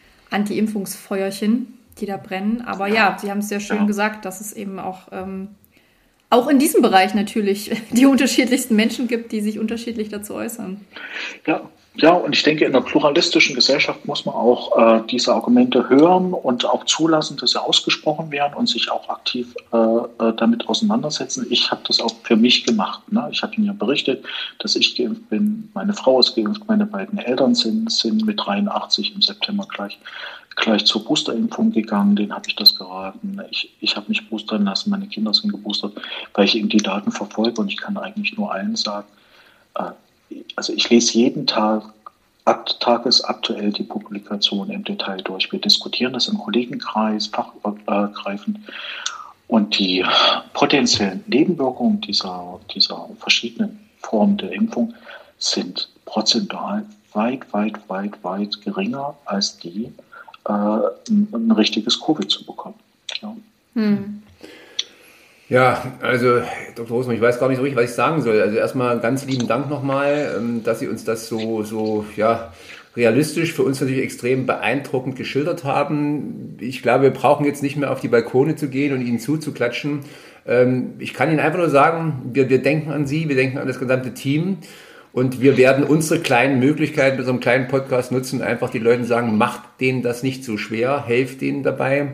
Anti-Impfungsfeuerchen, die da brennen. Aber ja, Sie haben es sehr schön ja. gesagt, dass es eben auch, ähm, auch in diesem Bereich natürlich die unterschiedlichsten Menschen gibt, die sich unterschiedlich dazu äußern. Ja, Ja, und ich denke, in einer pluralistischen Gesellschaft muss man auch äh, diese Argumente hören und auch zulassen, dass sie ausgesprochen werden und sich auch aktiv äh, damit auseinandersetzen. Ich habe das auch für mich gemacht. Ne? Ich habe Ihnen ja berichtet, dass ich geimpft bin. Meine Frau ist geimpft, meine beiden Eltern sind, sind mit dreiundachtzig im September gleich, gleich zur Boosterimpfung gegangen. Denen habe ich das geraten. Ich, ich habe mich boostern lassen, meine Kinder sind geboostert, weil ich eben die Daten verfolge und ich kann eigentlich nur allen sagen, äh, also ich lese jeden Tag tagesaktuell die Publikation im Detail durch. Wir diskutieren das im Kollegenkreis, fachübergreifend. Und die potenziellen Nebenwirkungen dieser, dieser verschiedenen Formen der Impfung sind prozentual weit, weit, weit, weit geringer als die, äh, ein, ein richtiges Covid zu bekommen. Ja. Hm. Ja, also Doktor Rosmann, ich weiß gar nicht so richtig, was ich sagen soll. Also erstmal ganz lieben Dank nochmal, dass Sie uns das so, so ja, realistisch, für uns natürlich extrem beeindruckend geschildert haben. Ich glaube, wir brauchen jetzt nicht mehr auf die Balkone zu gehen und Ihnen zuzuklatschen. Ich kann Ihnen einfach nur sagen, wir, wir denken an Sie, wir denken an das gesamte Team und wir werden unsere kleinen Möglichkeiten mit so einem kleinen Podcast nutzen, einfach die Leuten sagen, macht denen das nicht so schwer, helft denen dabei.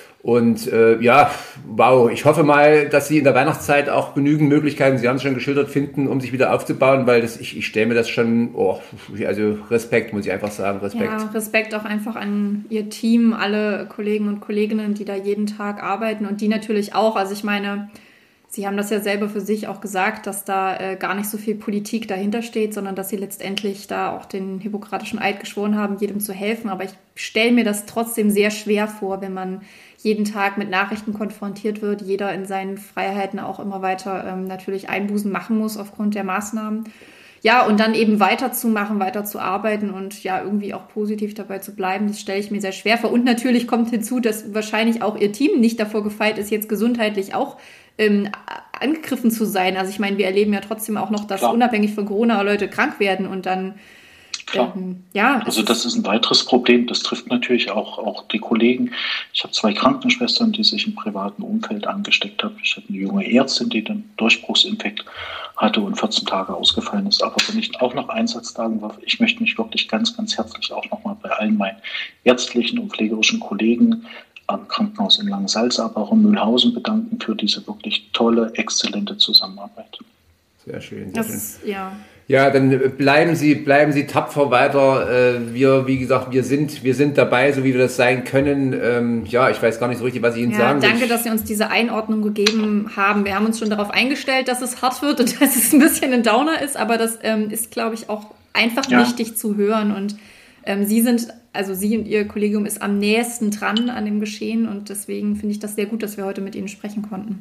Und äh, ja, wow, ich hoffe mal, dass Sie in der Weihnachtszeit auch genügend Möglichkeiten, Sie haben es schon geschildert, finden, um sich wieder aufzubauen, weil das, ich, ich stelle mir das schon, oh, also Respekt, muss ich einfach sagen, Respekt. Ja, Respekt auch einfach an Ihr Team, alle Kollegen und Kolleginnen, die da jeden Tag arbeiten und die natürlich auch, also ich meine, Sie haben das ja selber für sich auch gesagt, dass da äh, gar nicht so viel Politik dahinter steht, sondern dass Sie letztendlich da auch den hippokratischen Eid geschworen haben, jedem zu helfen. Aber ich stelle mir das trotzdem sehr schwer vor, wenn man jeden Tag mit Nachrichten konfrontiert wird, jeder in seinen Freiheiten auch immer weiter ähm, natürlich Einbußen machen muss aufgrund der Maßnahmen. Ja, und dann eben weiterzumachen, weiter zu arbeiten und ja, irgendwie auch positiv dabei zu bleiben, das stelle ich mir sehr schwer vor. Und natürlich kommt hinzu, dass wahrscheinlich auch Ihr Team nicht davor gefeit ist, jetzt gesundheitlich auch ähm, angegriffen zu sein. Also ich meine, wir erleben ja trotzdem auch noch, dass Klar. unabhängig von Corona Leute krank werden und dann Klar. Ähm, ja, also das ist ein weiteres Problem. Das trifft natürlich auch, auch die Kollegen. Ich habe zwei Krankenschwestern, die sich im privaten Umfeld angesteckt haben. Ich habe eine junge Ärztin, die den Durchbruchsinfekt hatte und vierzehn Tage ausgefallen ist. Aber wenn ich auch noch Einsatztagen war, ich möchte mich wirklich ganz, ganz herzlich auch nochmal bei allen meinen ärztlichen und pflegerischen Kollegen am Krankenhaus in Langensalza, aber auch in Mühlhausen bedanken für diese wirklich tolle, exzellente Zusammenarbeit. Sehr schön, sehr das, schön. Ja. Ja, dann bleiben Sie, bleiben Sie tapfer weiter. Wir, wie gesagt, wir sind, wir sind dabei, so wie wir das sein können. Ja, ich weiß gar nicht so richtig, was ich Ihnen ja, sagen soll. Danke, dass Sie uns diese Einordnung gegeben haben. Wir haben uns schon darauf eingestellt, dass es hart wird und dass es ein bisschen ein Downer ist, aber das ähm, ist, glaube ich, auch einfach ja. wichtig zu hören. Und ähm, Sie sind, also Sie und Ihr Kollegium ist am nächsten dran an dem Geschehen und deswegen finde ich das sehr gut, dass wir heute mit Ihnen sprechen konnten.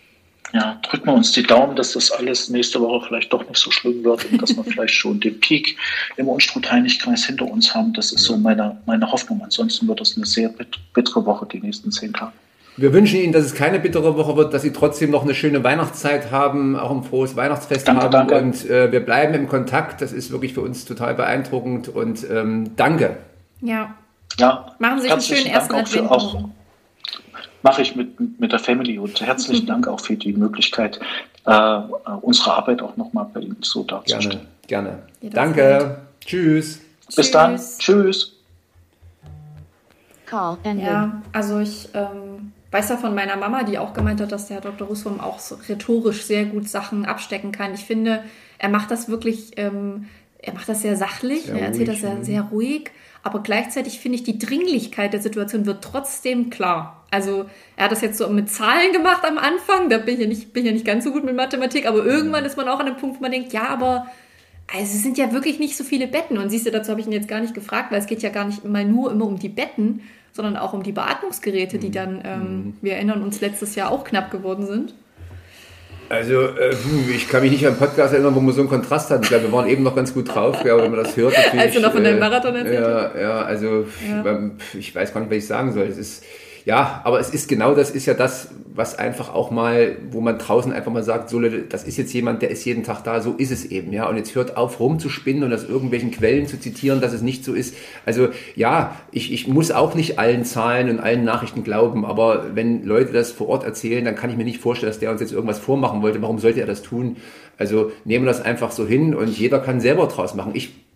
Ja, drücken wir uns die Daumen, dass das alles nächste Woche vielleicht doch nicht so schlimm wird und dass wir vielleicht schon den Peak im Unstrut-Heinig-Kreis hinter uns haben. Das ist so meine, meine Hoffnung. Ansonsten wird es eine sehr bittere Woche, die nächsten zehn Tage. Wir wünschen Ihnen, dass es keine bittere Woche wird, dass Sie trotzdem noch eine schöne Weihnachtszeit haben, auch ein frohes Weihnachtsfest danke, haben. Danke. Und äh, wir bleiben im Kontakt. Das ist wirklich für uns total beeindruckend. Und ähm, danke. Ja. ja. Machen Sie sich einen schönen ersten Advent. Mache ich mit, mit der Family und herzlichen Dank auch für die Möglichkeit, äh, unsere Arbeit auch nochmal bei Ihnen so darzustellen. Gerne, gerne. Danke. Tschüss. Bis Tschüss. Dann. Tschüss. Ja, also ich ähm, weiß ja von meiner Mama, die auch gemeint hat, dass der Herr Doktor Russwurm auch so rhetorisch sehr gut Sachen abstecken kann. Ich finde, er macht das wirklich, ähm, er macht das sehr sachlich, sehr er erzählt ruhig, das sehr, sehr ruhig. Aber gleichzeitig finde ich, die Dringlichkeit der Situation wird trotzdem klar. Also er hat das jetzt so mit Zahlen gemacht am Anfang, da bin ich ja nicht, bin ich ja nicht ganz so gut mit Mathematik, aber irgendwann ist man auch an dem Punkt, wo man denkt, ja, aber also es sind ja wirklich nicht so viele Betten. Und siehst du, dazu habe ich ihn jetzt gar nicht gefragt, weil es geht ja gar nicht mal nur immer um die Betten, sondern auch um die Beatmungsgeräte, die dann, ähm, wir erinnern uns, letztes Jahr auch knapp geworden sind. Also, äh, ich kann mich nicht an einen Podcast erinnern, wo wir so einen Kontrast hatten. Ich glaube, wir waren eben noch ganz gut drauf, ja, wenn man das hört. Als du noch von deinem Marathon erzählt hast? Ja, ja, also ja. Ich, ich weiß gar nicht, was ich sagen soll. Es ist, ja, aber es ist genau das, ist ja das, was einfach auch mal, wo man draußen einfach mal sagt, so Leute, das ist jetzt jemand, der ist jeden Tag da, so ist es eben, ja. Und jetzt hört auf rumzuspinnen und aus irgendwelchen Quellen zu zitieren, dass es nicht so ist. Also ja, ich, ich muss auch nicht allen Zahlen und allen Nachrichten glauben, aber wenn Leute das vor Ort erzählen, dann kann ich mir nicht vorstellen, dass der uns jetzt irgendwas vormachen wollte. Warum sollte er das tun? Also nehmen wir das einfach so hin und jeder kann selber draus machen. Ich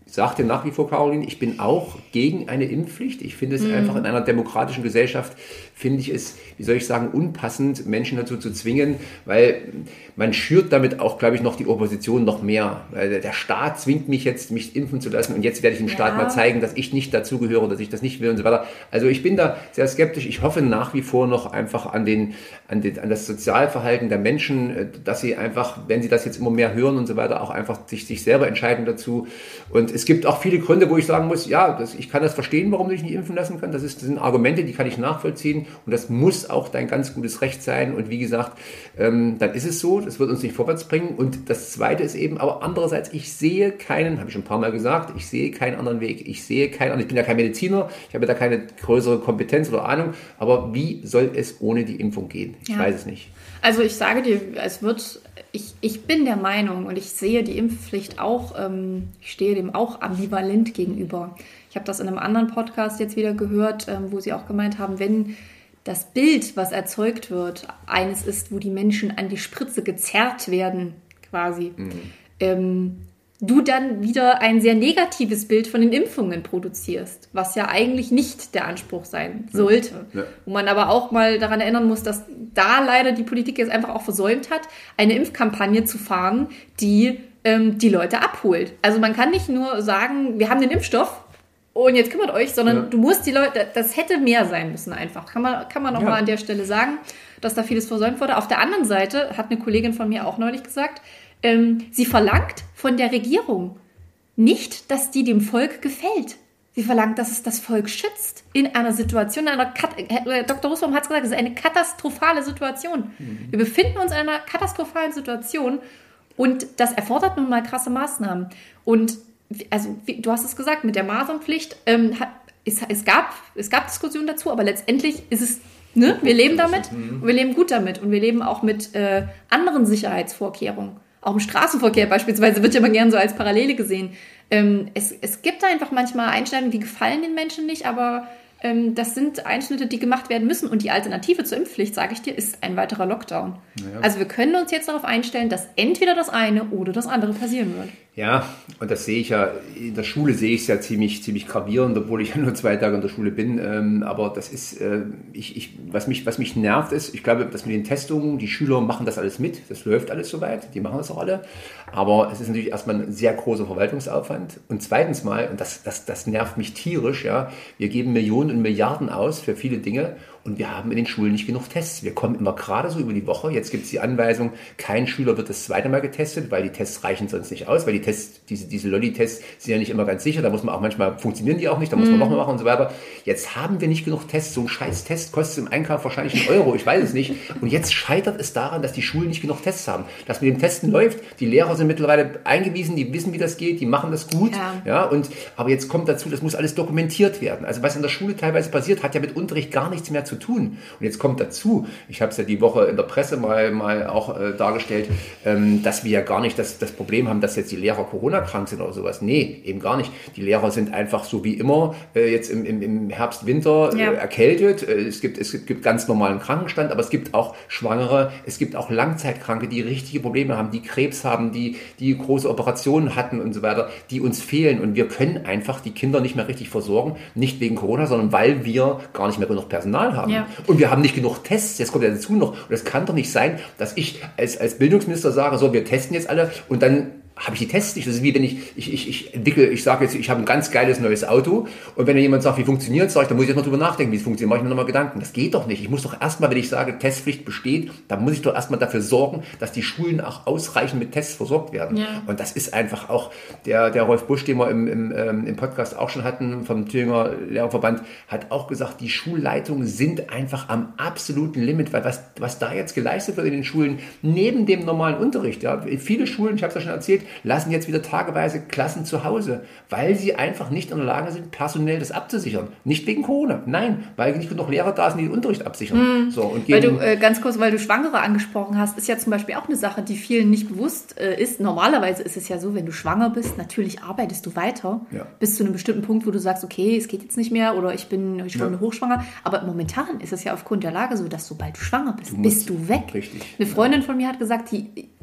sagte nach wie vor, Caroline, ich bin auch gegen eine Impfpflicht. Ich finde es mhm. einfach in einer demokratischen Gesellschaft, finde ich es, wie soll ich sagen, unpassend, Menschen dazu zu zwingen, weil man schürt damit auch, glaube ich, noch die Opposition noch mehr. Weil der Staat zwingt mich jetzt, mich impfen zu lassen und jetzt werde ich dem ja. Staat mal zeigen, dass ich nicht dazugehöre, dass ich das nicht will und so weiter. Also ich bin da sehr skeptisch. Ich hoffe nach wie vor noch einfach an, den, an, den, an das Sozialverhalten der Menschen, dass sie einfach, wenn sie das jetzt immer mehr hören und so weiter, auch einfach sich, sich selber entscheiden dazu. Und es gibt auch viele Gründe, wo ich sagen muss, ja, das, ich kann das verstehen, warum du dich nicht impfen lassen kannst. Das, ist, das sind Argumente, die kann ich nachvollziehen und das muss auch dein ganz gutes Recht sein. Und wie gesagt, ähm, dann ist es so, das wird uns nicht vorwärts bringen. Und das Zweite ist eben, aber andererseits, ich sehe keinen, habe ich schon ein paar Mal gesagt, ich sehe keinen anderen Weg. Ich sehe keinen anderen, ich bin ja kein Mediziner, ich habe da keine größere Kompetenz oder Ahnung, aber wie soll es ohne die Impfung gehen? Ich ja. weiß es nicht. Also ich sage dir, es wird, ich, ich bin der Meinung und ich sehe die Impfpflicht auch, ähm, ich stehe dem auch ambivalent gegenüber. Ich habe das in einem anderen Podcast jetzt wieder gehört, ähm, wo sie auch gemeint haben, wenn das Bild, was erzeugt wird, eines ist, wo die Menschen an die Spritze gezerrt werden, quasi, mhm. ähm, du dann wieder ein sehr negatives Bild von den Impfungen produzierst, was ja eigentlich nicht der Anspruch sein sollte. Ja. Wo man aber auch mal daran erinnern muss, dass da leider die Politik jetzt einfach auch versäumt hat, eine Impfkampagne zu fahren, die ähm, die Leute abholt. Also man kann nicht nur sagen, wir haben den Impfstoff und jetzt kümmert euch, sondern ja. du musst die Leute, das hätte mehr sein müssen einfach. Kann man, kann man auch ja. mal an der Stelle sagen, dass da vieles versäumt wurde. Auf der anderen Seite hat eine Kollegin von mir auch neulich gesagt, ähm, sie verlangt von der Regierung nicht, dass die dem Volk gefällt. Sie verlangt, dass es das Volk schützt in einer Situation, in einer Kat- Doktor Russbaum hat es gesagt, es ist eine katastrophale Situation. Mhm. Wir befinden uns in einer katastrophalen Situation und das erfordert nun mal krasse Maßnahmen. Und also wie, du hast es gesagt, mit der Masernpflicht, ähm, hat, es, es, gab, es gab Diskussionen dazu, aber letztendlich ist es, ne, wir leben damit und wir leben gut damit und wir leben auch mit äh, anderen Sicherheitsvorkehrungen. Auch im Straßenverkehr beispielsweise wird ja immer gern so als Parallele gesehen. Ähm, es, es gibt da einfach manchmal Einschneidungen, die gefallen den Menschen nicht, aber ähm, das sind Einschnitte, die gemacht werden müssen. Und die Alternative zur Impfpflicht, sage ich dir, ist ein weiterer Lockdown. Ja. Also wir können uns jetzt darauf einstellen, dass entweder das eine oder das andere passieren wird. Ja, und das sehe ich ja, in der Schule sehe ich es ja ziemlich, ziemlich gravierend, obwohl ich ja nur zwei Tage in der Schule bin. Ähm, aber das ist, äh, ich, ich, was mich, was mich nervt ist, ich glaube, dass mit den Testungen, die Schüler machen das alles mit, das läuft alles soweit, die machen das auch alle. Aber es ist natürlich erstmal ein sehr großer Verwaltungsaufwand. Und zweitens mal, und das, das, das nervt mich tierisch, ja, wir geben Millionen und Milliarden aus für viele Dinge. Und wir haben in den Schulen nicht genug Tests. Wir kommen immer gerade so über die Woche. Jetzt gibt es die Anweisung, kein Schüler wird das zweite Mal getestet, weil die Tests reichen sonst nicht aus, weil die Tests, diese, diese Lolli-Tests sind ja nicht immer ganz sicher. Da muss man auch manchmal, funktionieren die auch nicht, da muss man nochmal machen und so weiter. Jetzt haben wir nicht genug Tests. So ein scheiß Test kostet im Einkauf wahrscheinlich einen Euro, ich weiß es nicht. Und jetzt scheitert es daran, dass die Schulen nicht genug Tests haben. Dass mit dem Testen läuft, die Lehrer sind mittlerweile eingewiesen, die wissen, wie das geht, die machen das gut. Ja. Ja, und, aber jetzt kommt dazu, das muss alles dokumentiert werden. Also was in der Schule teilweise passiert, hat ja mit Unterricht gar nichts mehr zu tun. Und jetzt kommt dazu, ich habe es ja die Woche in der Presse mal, mal auch äh, dargestellt, ähm, dass wir ja gar nicht das, das Problem haben, dass jetzt die Lehrer Corona-krank sind oder sowas. Nee, eben gar nicht. Die Lehrer sind einfach so wie immer äh, jetzt im, im, im Herbst, Winter äh, ja. erkältet. Äh, es, gibt, es gibt ganz normalen Krankenstand, aber es gibt auch Schwangere, es gibt auch Langzeitkranke, die richtige Probleme haben, die Krebs haben, die, die große Operationen hatten und so weiter, die uns fehlen. Und wir können einfach die Kinder nicht mehr richtig versorgen, nicht wegen Corona, sondern weil wir gar nicht mehr genug Personal haben. Ja. Und wir haben nicht genug Tests, jetzt kommt ja dazu noch, und es kann doch nicht sein, dass ich als, als Bildungsminister sage, so, wir testen jetzt alle und dann habe ich die Tests nicht. Das ist wie wenn ich, ich, ich, ich entwickle, ich sage jetzt, ich habe ein ganz geiles neues Auto und wenn jemand sagt, wie funktioniert es, sage ich, dann muss ich jetzt mal drüber nachdenken, wie es funktioniert, mache ich mir nochmal Gedanken. Das geht doch nicht. Ich muss doch erstmal, wenn ich sage, Testpflicht besteht, dann muss ich doch erstmal dafür sorgen, dass die Schulen auch ausreichend mit Tests versorgt werden. Ja. Und das ist einfach auch der, der Rolf Busch, den wir im, im, ähm, im Podcast auch schon hatten, vom Thüringer Lehrerverband, hat auch gesagt, die Schulleitungen sind einfach am absoluten Limit, weil was, was da jetzt geleistet wird in den Schulen, neben dem normalen Unterricht, ja, viele Schulen, ich habe es ja schon erzählt, lassen jetzt wieder tageweise Klassen zu Hause, weil sie einfach nicht in der Lage sind, personell das abzusichern. Nicht wegen Corona, nein, weil nicht genug Lehrer da sind, die den Unterricht absichern. Mm, so, und weil du, äh, ganz kurz, weil du Schwangere angesprochen hast, ist ja zum Beispiel auch eine Sache, die vielen nicht bewusst äh, ist. Normalerweise ist es ja so, wenn du schwanger bist, natürlich arbeitest du weiter, ja. bis zu einem bestimmten Punkt, wo du sagst, okay, es geht jetzt nicht mehr oder ich bin schon ja. hochschwanger. Aber momentan ist es ja aufgrund der Lage so, dass sobald du schwanger bist, du bist du weg. Richtig. Eine Freundin von mir hat gesagt, die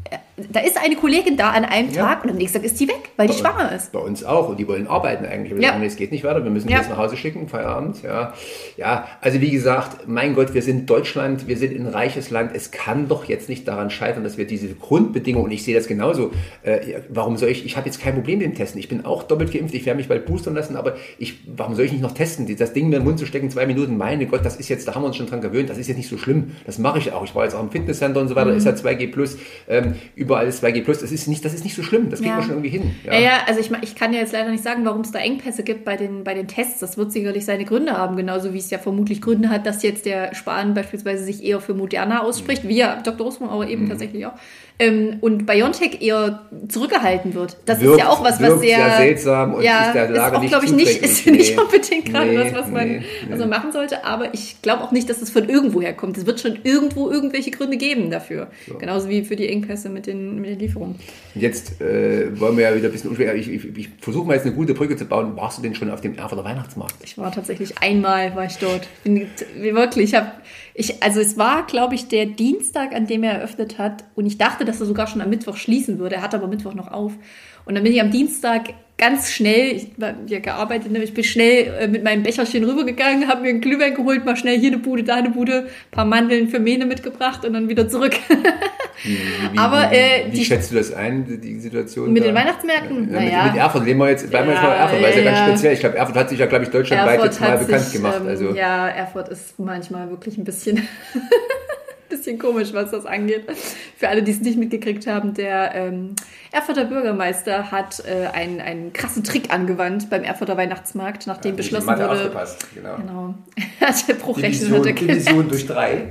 da ist eine Kollegin da an einem Ja. Tag und am nächsten Tag ist die weg, weil die Bei- schwanger ist. Bei uns auch. Und die wollen arbeiten eigentlich. Wir Ja. sagen, nee, es geht nicht weiter. Wir müssen die Ja. jetzt nach Hause schicken, Feierabend. Ja. ja, also wie gesagt, mein Gott, wir sind Deutschland, wir sind ein reiches Land. Es kann doch jetzt nicht daran scheitern, dass wir diese Grundbedingungen, und ich sehe das genauso, äh, warum soll ich, ich habe jetzt kein Problem mit dem Testen. Ich bin auch doppelt geimpft, ich werde mich bald boostern lassen, aber ich, warum soll ich nicht noch testen? Das Ding mir in den Mund zu stecken, zwei Minuten, meine Gott, das ist jetzt, da haben wir uns schon dran gewöhnt, das ist jetzt nicht so schlimm. Das mache ich auch. Ich war jetzt auch im Fitnesscenter und so weiter, Mhm. ist ja zwei G plus, ähm, überall ist zwei G plus. Das ist nicht, das ist nicht so schlimm. Das kriegen Ja. wir schon irgendwie hin. Ja, ja, also ich, mein, ich kann ja jetzt leider nicht sagen, warum es da Engpässe gibt bei den, bei den Tests. Das wird sicherlich seine Gründe haben, genauso wie es ja vermutlich Gründe hat, dass jetzt der Spahn beispielsweise sich eher für Moderna ausspricht, wie ja Doktor Rosmann, aber eben Mhm. tatsächlich auch. Ähm, und BioNTech eher zurückgehalten wird. Das Wirkt- ist ja auch was, was wirkt sehr, sehr seltsam und ja, ist der Lage auch, nicht glaube ich, nicht, zuträglich. ist nicht Nee. unbedingt gerade Nee, was, was man nee, nee. also machen sollte. Aber ich glaube auch nicht, dass es von irgendwoher kommt. Es wird schon irgendwo irgendwelche Gründe geben dafür. So. Genauso wie für die Engpässe mit den, mit den Lieferungen. Und jetzt äh, wollen wir ja wieder ein bisschen unschwer. Ich, ich, ich versuche mal jetzt eine gute Brücke zu bauen. Warst du denn schon auf dem Erfurter Weihnachtsmarkt? Ich war tatsächlich einmal, war ich dort. Bin, wirklich, ich habe, ich, also es war, glaube ich, der Dienstag, an dem er eröffnet hat. Und ich dachte, dass er sogar schon am Mittwoch schließen würde. Er hat aber Mittwoch noch auf. Und dann bin ich am Dienstag ganz schnell, ich habe ja gearbeitet, ne, ich bin schnell äh, mit meinem Becherchen rübergegangen, habe mir einen Glühwein geholt, mal schnell hier eine Bude, da eine Bude, ein paar Mandeln für Mene mitgebracht und dann wieder zurück. Wie, wie, Aber, wie, äh, wie die- schätzt du das ein, die, die Situation? Mit da? den Weihnachtsmärkten? Ja, Naja. mit, mit Erfurt, nehmen wir jetzt, bleiben wir jetzt mal bei Ja, Erfurt, weil es ja ja, ganz ja. speziell. Ich glaube, Erfurt hat sich ja, glaube ich, deutschlandweit Erfurt jetzt mal hat bekannt sich, gemacht. Ähm, Also, ja, Erfurt ist manchmal wirklich ein bisschen, bisschen komisch, was das angeht. Für alle, die es nicht mitgekriegt haben, der ähm, Erfurter Bürgermeister hat äh, einen, einen krassen Trick angewandt beim Erfurter Weihnachtsmarkt, nachdem ja, beschlossen Mathe wurde. aufgepasst, genau. Genau. Er hatte Bruchrechnen Division, hatte gelernt. Division durch drei.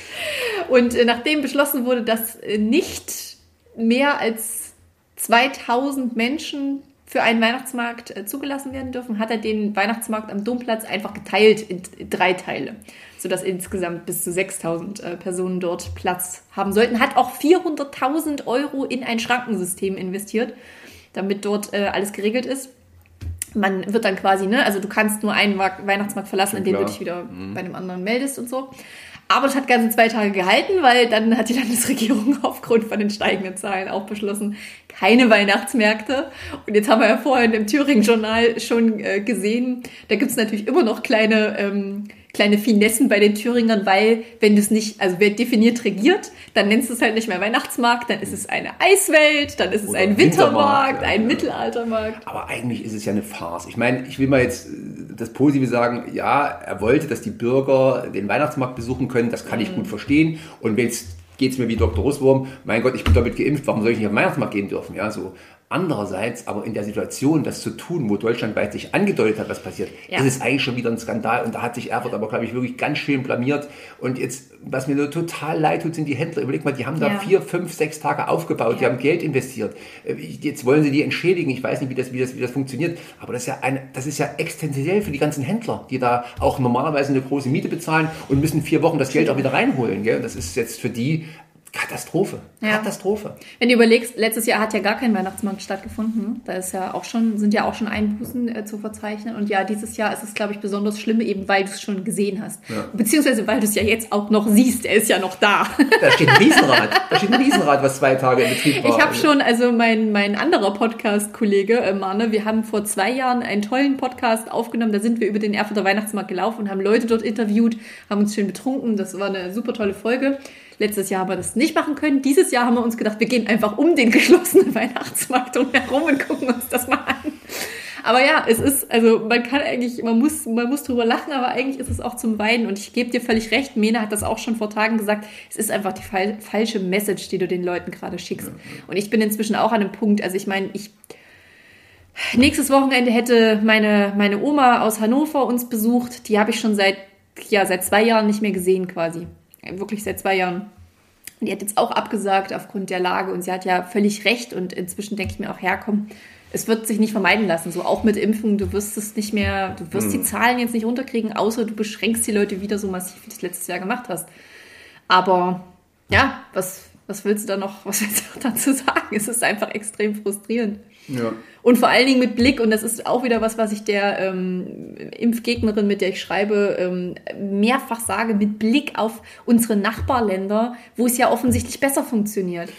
Und äh, nachdem beschlossen wurde, dass äh, nicht mehr als zweitausend Menschen für einen Weihnachtsmarkt äh, zugelassen werden dürfen, hat er den Weihnachtsmarkt am Domplatz einfach geteilt in, in drei Teile, sodass insgesamt bis zu sechstausend äh, Personen dort Platz haben sollten. Hat auch vierhunderttausend Euro in ein Schrankensystem investiert, damit dort äh, alles geregelt ist. Man wird dann quasi, ne, also du kannst nur einen Markt, Weihnachtsmarkt verlassen, Schon in dem du klar. dich wieder bei einem anderen meldest und so. Aber das hat ganze zwei Tage gehalten, weil dann hat die Landesregierung aufgrund von den steigenden Zahlen auch beschlossen, keine Weihnachtsmärkte. Und jetzt haben wir ja vorhin im Thüringen-Journal schon äh, gesehen, da gibt es natürlich immer noch kleine, ähm, kleine Finessen bei den Thüringern, weil wenn du es nicht, also wer definiert regiert, dann nennst du es halt nicht mehr Weihnachtsmarkt, dann ist es eine Eiswelt, dann ist es Oder ein Wintermarkt, Wintermarkt, ja, ein ja. Mittelaltermarkt. Aber eigentlich ist es ja eine Farce. Ich meine, ich will mal jetzt äh, das Positive sagen, ja, er wollte, dass die Bürger den Weihnachtsmarkt besuchen können, das kann ich gut verstehen. Und jetzt geht es mir wie Doktor Russwurm, mein Gott, ich bin doppelt geimpft, warum soll ich nicht auf den Weihnachtsmarkt gehen dürfen? Ja, so. Andererseits, aber in der Situation, das zu tun, wo deutschlandweit sich angedeutet hat, was passiert, Ja. ist es eigentlich schon wieder ein Skandal. Und da hat sich Erfurt aber, glaube ich, wirklich ganz schön blamiert. Und jetzt, was mir nur total leid tut, sind die Händler. Überleg mal, die haben da Ja. vier, fünf, sechs Tage aufgebaut, die Ja. haben Geld investiert. Äh, Jetzt wollen sie die entschädigen. Ich weiß nicht, wie das, wie das, wie das funktioniert. Aber das ist ja eine, das ist ja existenziell für die ganzen Händler, die da auch normalerweise eine große Miete bezahlen und müssen vier Wochen das Geld auch wieder reinholen. Gell? Und das ist jetzt für die Katastrophe. Ja. Katastrophe. Wenn du überlegst, letztes Jahr hat ja gar kein Weihnachtsmarkt stattgefunden. Da ist ja auch schon, sind ja auch schon Einbußen äh, zu verzeichnen. Und ja, dieses Jahr ist es, glaube ich, besonders schlimm, eben weil du es schon gesehen hast. Ja. Beziehungsweise weil du es ja jetzt auch noch siehst. Er ist ja noch da. Da steht ein Riesenrad. Da steht ein Riesenrad, was zwei Tage in Betrieb war. Ich habe schon, also mein, mein anderer Podcast-Kollege, äh, Marne, wir haben vor zwei Jahren einen tollen Podcast aufgenommen. Da sind wir über den Erfurter Weihnachtsmarkt gelaufen und haben Leute dort interviewt, haben uns schön betrunken. Das war eine super tolle Folge. Letztes Jahr haben wir das nicht machen können. Dieses Jahr haben wir uns gedacht, wir gehen einfach um den geschlossenen Weihnachtsmarkt herum und gucken uns das mal an. Aber ja, es ist, also man kann eigentlich, man muss, man muss drüber lachen, aber eigentlich ist es auch zum Weinen. Und ich gebe dir völlig recht, Mena hat das auch schon vor Tagen gesagt, es ist einfach die fal- falsche Message, die du den Leuten gerade schickst. Und ich bin inzwischen auch an einem Punkt, also ich meine, ich nächstes Wochenende hätte meine, meine Oma aus Hannover uns besucht. Die habe ich schon seit, ja, seit zwei Jahren nicht mehr gesehen quasi. Wirklich seit zwei Jahren. Und die hat jetzt auch abgesagt aufgrund der Lage und sie hat ja völlig recht und inzwischen denke ich mir auch, herkomm, es wird sich nicht vermeiden lassen, so auch mit Impfung, du wirst es nicht mehr, du wirst die Zahlen jetzt nicht runterkriegen, außer du beschränkst die Leute wieder so massiv, wie du es letztes Jahr gemacht hast. Aber ja, was, was willst du da noch, was willst du dazu sagen? Es ist einfach extrem frustrierend. Ja. Und vor allen Dingen mit Blick, und das ist auch wieder was, was ich der ähm, Impfgegnerin, mit der ich schreibe, ähm, mehrfach sage, mit Blick auf unsere Nachbarländer, wo es ja offensichtlich besser funktioniert.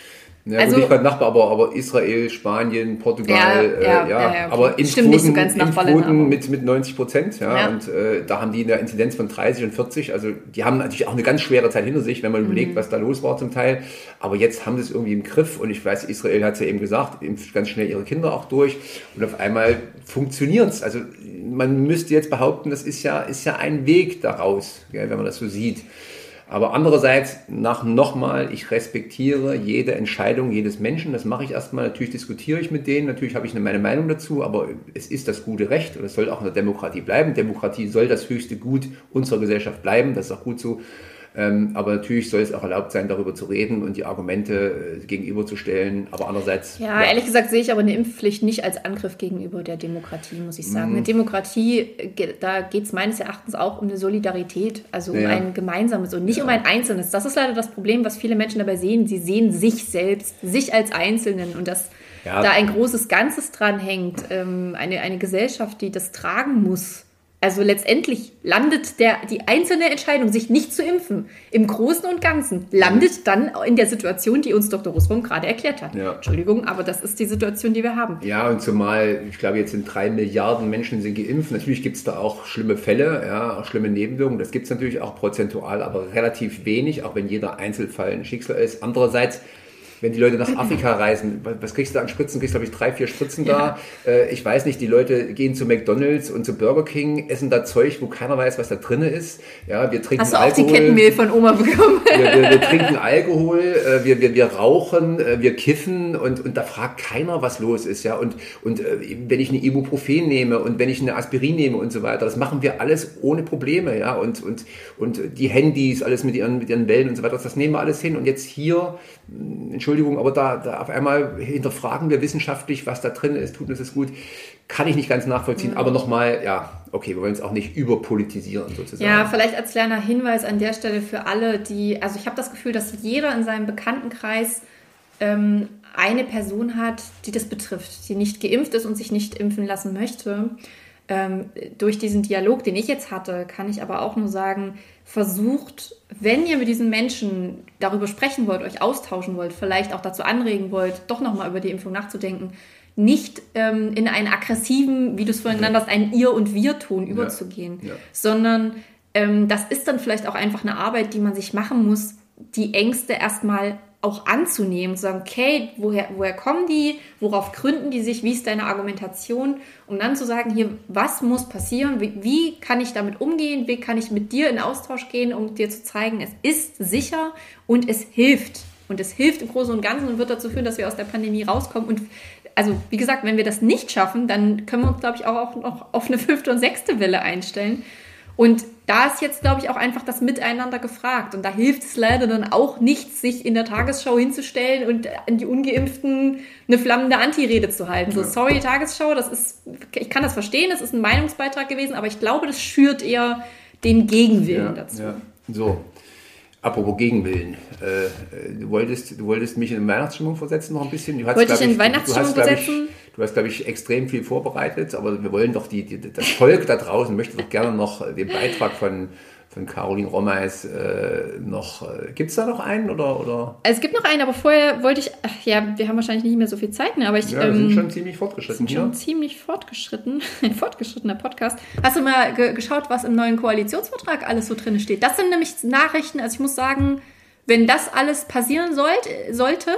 Ja, also, gut, nicht gerade Nachbar, aber, aber Israel, Spanien, Portugal, ja, ja, äh, ja, ja, ja, okay. aber Stimmt Impfquoten, nicht so ganz Impfquoten mit, mit neunzig Prozent, ja, ja. und äh, da haben die eine Inzidenz von dreißig und vierzig, also die haben natürlich auch eine ganz schwere Zeit hinter sich, wenn man mhm. überlegt, was da los war zum Teil, aber jetzt haben sie es irgendwie im Griff und ich weiß, Israel hat es ja eben gesagt, impft ganz schnell ihre Kinder auch durch und auf einmal funktioniert es, also man müsste jetzt behaupten, das ist ja, ist ja ein Weg daraus, gell, wenn man das so sieht. Aber andererseits, nach nochmal, ich respektiere jede Entscheidung jedes Menschen. Das mache ich erstmal. Natürlich diskutiere ich mit denen. Natürlich habe ich meine Meinung dazu. Aber es ist das gute Recht und es soll auch in der Demokratie bleiben. Demokratie soll das höchste Gut unserer Gesellschaft bleiben. Das ist auch gut so. Ähm, aber natürlich soll es auch erlaubt sein, darüber zu reden und die Argumente äh, gegenüberzustellen. Aber andererseits... Ja, ja, ehrlich gesagt sehe ich aber eine Impfpflicht nicht als Angriff gegenüber der Demokratie, muss ich sagen. Mm. Eine Demokratie, da geht es meines Erachtens auch um eine Solidarität, also um ja. ein gemeinsames und nicht ja. um ein Einzelnes. Das ist leider das Problem, was viele Menschen dabei sehen. Sie sehen sich selbst, sich als Einzelnen und dass ja. da ein großes Ganzes dran hängt. Ähm, eine, eine Gesellschaft, die das tragen muss. Also letztendlich landet der, die einzelne Entscheidung, sich nicht zu impfen, im Großen und Ganzen, landet dann in der Situation, die uns Doktor Russwurm gerade erklärt hat. Ja. Entschuldigung, aber das ist die Situation, die wir haben. Ja, und zumal, ich glaube, jetzt sind drei Milliarden Menschen sind geimpft. Natürlich gibt es da auch schlimme Fälle, ja, auch schlimme Nebenwirkungen. Das gibt es natürlich auch prozentual, aber relativ wenig, auch wenn jeder Einzelfall ein Schicksal ist. Andererseits, wenn die Leute nach Afrika reisen, was kriegst du da an Spritzen? Kriegst du, glaube ich, drei, vier Spritzen ja. da. Äh, ich weiß nicht, die Leute gehen zu McDonald's und zu Burger King, essen da Zeug, wo keiner weiß, was da drin ist. Ja, wir trinken Hast du auch Alkohol. Die Kettenmehl von Oma bekommen? Wir, wir, wir trinken Alkohol, äh, wir, wir, wir rauchen, äh, wir kiffen und, und da fragt keiner, was los ist. Ja? Und, und äh, wenn ich eine Ibuprofen nehme und wenn ich eine Aspirin nehme und so weiter, das machen wir alles ohne Probleme. Ja? Und, und, und die Handys, alles mit ihren, mit ihren Wellen und so weiter, das nehmen wir alles hin. Und jetzt hier, Entschuldigung, aber da, da auf einmal hinterfragen wir wissenschaftlich, was da drin ist, tut uns das gut, kann ich nicht ganz nachvollziehen, mhm. aber nochmal, ja, okay, wir wollen es auch nicht überpolitisieren sozusagen. Ja, vielleicht als kleiner Hinweis an der Stelle für alle, die, also ich habe das Gefühl, dass jeder in seinem Bekanntenkreis ähm, eine Person hat, die das betrifft, die nicht geimpft ist und sich nicht impfen lassen möchte. Ähm, durch diesen Dialog, den ich jetzt hatte, kann ich aber auch nur sagen, versucht, wenn ihr mit diesen Menschen darüber sprechen wollt, euch austauschen wollt, vielleicht auch dazu anregen wollt, doch nochmal über die Impfung nachzudenken, nicht ähm, in einen aggressiven, wie du es vorhin genannt hast, einen Ihr- und Wir-Ton überzugehen, ja. Ja. sondern ähm, das ist dann vielleicht auch einfach eine Arbeit, die man sich machen muss, die Ängste erstmal auch anzunehmen, zu sagen, okay, woher, woher kommen die, worauf gründen die sich, wie ist deine Argumentation, um dann zu sagen, hier, was muss passieren, wie, wie kann ich damit umgehen, wie kann ich mit dir in Austausch gehen, um dir zu zeigen, es ist sicher und es hilft. Und es hilft im Großen und Ganzen und wird dazu führen, dass wir aus der Pandemie rauskommen. Und also, wie gesagt, wenn wir das nicht schaffen, dann können wir uns, glaube ich, auch noch auf eine fünfte und sechste Welle einstellen. Und da ist jetzt, glaube ich, auch einfach das Miteinander gefragt. Und da hilft es leider dann auch nicht, sich in der Tagesschau hinzustellen und an die Ungeimpften eine flammende Antirede zu halten. So, sorry, Tagesschau, das ist, ich kann das verstehen, das ist ein Meinungsbeitrag gewesen, aber ich glaube, das schürt eher den Gegenwillen ja, dazu. Ja. So, apropos Gegenwillen. Äh, du, wolltest, du wolltest mich in Weihnachtsstimmung versetzen noch ein bisschen. Du hast, Wollte ich in ich, Weihnachtsstimmung du hast, versetzen? Ich, Du hast, glaube ich, extrem viel vorbereitet, aber wir wollen doch, die, die, das Volk da draußen möchte doch gerne noch den Beitrag von, von Caroline Rommeis äh, noch, äh, gibt es da noch einen? Oder, oder? Es gibt noch einen, aber vorher wollte ich, ach ja, wir haben wahrscheinlich nicht mehr so viel Zeit mehr, aber ich... Ja, wir ähm, sind schon ziemlich fortgeschritten sind schon hier. ziemlich fortgeschritten, ein fortgeschrittener Podcast. Hast du mal ge- geschaut, was im neuen Koalitionsvertrag alles so drin steht? Das sind nämlich Nachrichten, also ich muss sagen, wenn das alles passieren sollt, sollte...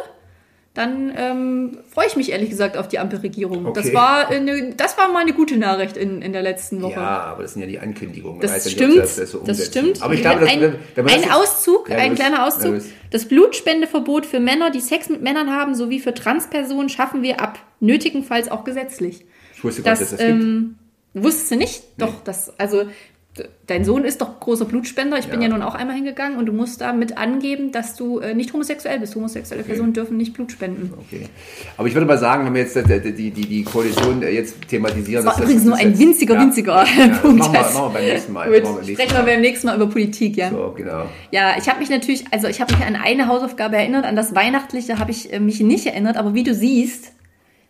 dann ähm, freue ich mich ehrlich gesagt auf die Ampelregierung. Okay. Das war eine, das war mal eine gute Nachricht in, in der letzten Woche. Ja, aber das sind ja die Ankündigungen. Das ja stimmt, nicht, das, das, so das stimmt. Aber ich glaube, ein, dass, wenn man ein das Auszug, ja, ein bist, kleiner Auszug. Ja, das Blutspendeverbot für Männer, die Sex mit Männern haben, sowie für Transpersonen schaffen wir ab. Nötigenfalls auch gesetzlich. Ich wusste gar nicht, dass das ähm, gibt. Wusstest du nicht? Nee. Doch, das, also... Dein Sohn ist doch großer Blutspender. Ich ja. bin ja nun auch einmal hingegangen und du musst damit angeben, dass du äh, nicht homosexuell bist. Homosexuelle okay. Personen dürfen nicht Blut spenden. Okay. Aber ich würde mal sagen, wenn wir jetzt die, die, die Koalition jetzt thematisieren... Das war das, übrigens das, nur ein winziger, ja, winziger ja, Punkt. Machen wir, machen wir beim nächsten Mal. Gut, wir sprechen wir beim nächsten Mal über Politik, ja. So, genau. Ja, ich habe mich natürlich, also ich habe mich an eine Hausaufgabe erinnert, an das Weihnachtliche habe ich äh, mich nicht erinnert, aber wie du siehst,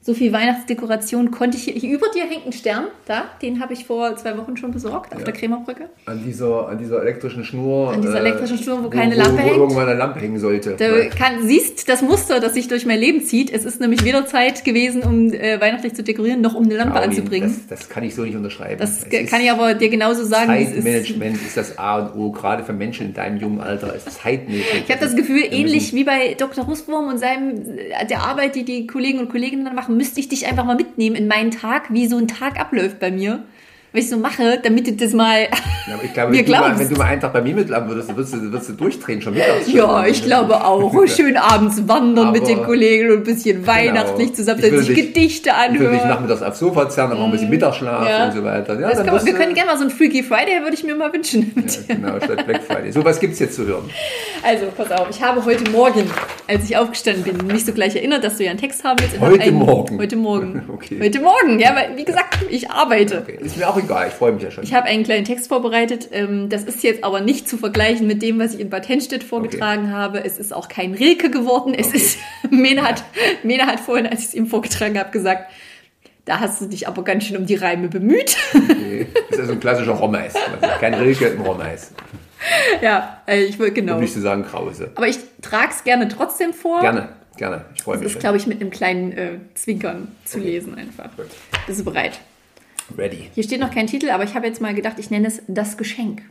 So viel Weihnachtsdekoration konnte ich hier. Hier über dir hängt ein Stern, da, den habe ich vor zwei Wochen schon besorgt, auf ja. der Krämerbrücke. An dieser, an dieser elektrischen Schnur. An dieser elektrischen Schnur, wo, wo keine wo, Lampe wo hängt. Wo irgendwann eine Lampe hängen sollte. Du kann, siehst das Muster, das sich durch mein Leben zieht. Es ist nämlich weder Zeit gewesen, um äh, weihnachtlich zu dekorieren, noch um eine Lampe Caroline, anzubringen. Das, das kann ich so nicht unterschreiben. Das es kann ich aber dir genauso sagen. Zeitmanagement ist, ist das A und O, gerade für Menschen in deinem jungen Alter. Ist Zeitmanagement. Ich habe das Gefühl, ähnlich wie bei Doktor Russwurm und seinem, der Arbeit, die die Kollegen und Kolleginnen dann machen, müsste ich dich einfach mal mitnehmen in meinen Tag, wie so ein Tag abläuft bei mir. Was ich so mache, damit du das mal ja, aber ich glaube, mir wenn, du mal, glaubst. wenn du mal einen Tag bei mir mitlaufen würdest, würdest du, würdest du durchdrehen, schon mittags. Ja, ich glaube auch. Schön abends wandern aber mit den Kollegen und ein bisschen weihnachtlich genau. zusammen, sich Gedichte anhören. Ich würde dich nachmittags aufs Sofa zerren, dann machen wir ein bisschen Mittagsschlaf ja. und so weiter. Ja, das dann kann man, wir du, können gerne mal so ein Freaky Friday, würde ich mir mal wünschen. Ja, genau, statt Black Friday. So, was gibt es jetzt zu hören? Also, pass auf, ich habe heute Morgen, als ich aufgestanden bin, mich sogleich erinnert, dass du ja einen Text haben willst. Heute einen, Morgen? Heute Morgen. Okay. Heute Morgen, ja, weil, wie gesagt, ich arbeite. Okay. Ist mir auch egal, ich freue mich ja schon. Ich habe einen kleinen Text vorbereitet. Das ist jetzt aber nicht zu vergleichen mit dem, was ich in Bad Hennstedt vorgetragen okay. habe. Es ist auch kein Rilke geworden. Es okay. ist, Mena hat, Mena hat vorhin, als ich es ihm vorgetragen habe, gesagt, da hast du dich aber ganz schön um die Reime bemüht. Okay. Das ist also ein klassischer Rommeis. Also kein Rilke, ein Rommeis. Ja, ich will genau. Um nicht zu sagen Krause. Aber ich trage es gerne trotzdem vor. Gerne, gerne. Ich freue mich. Das ist, glaube ich, mit einem kleinen äh, Zwinkern zu okay. lesen einfach. Gut. Bist du bereit? Ready. Hier steht noch kein Titel, aber ich habe jetzt mal gedacht, ich nenne es Das Geschenk.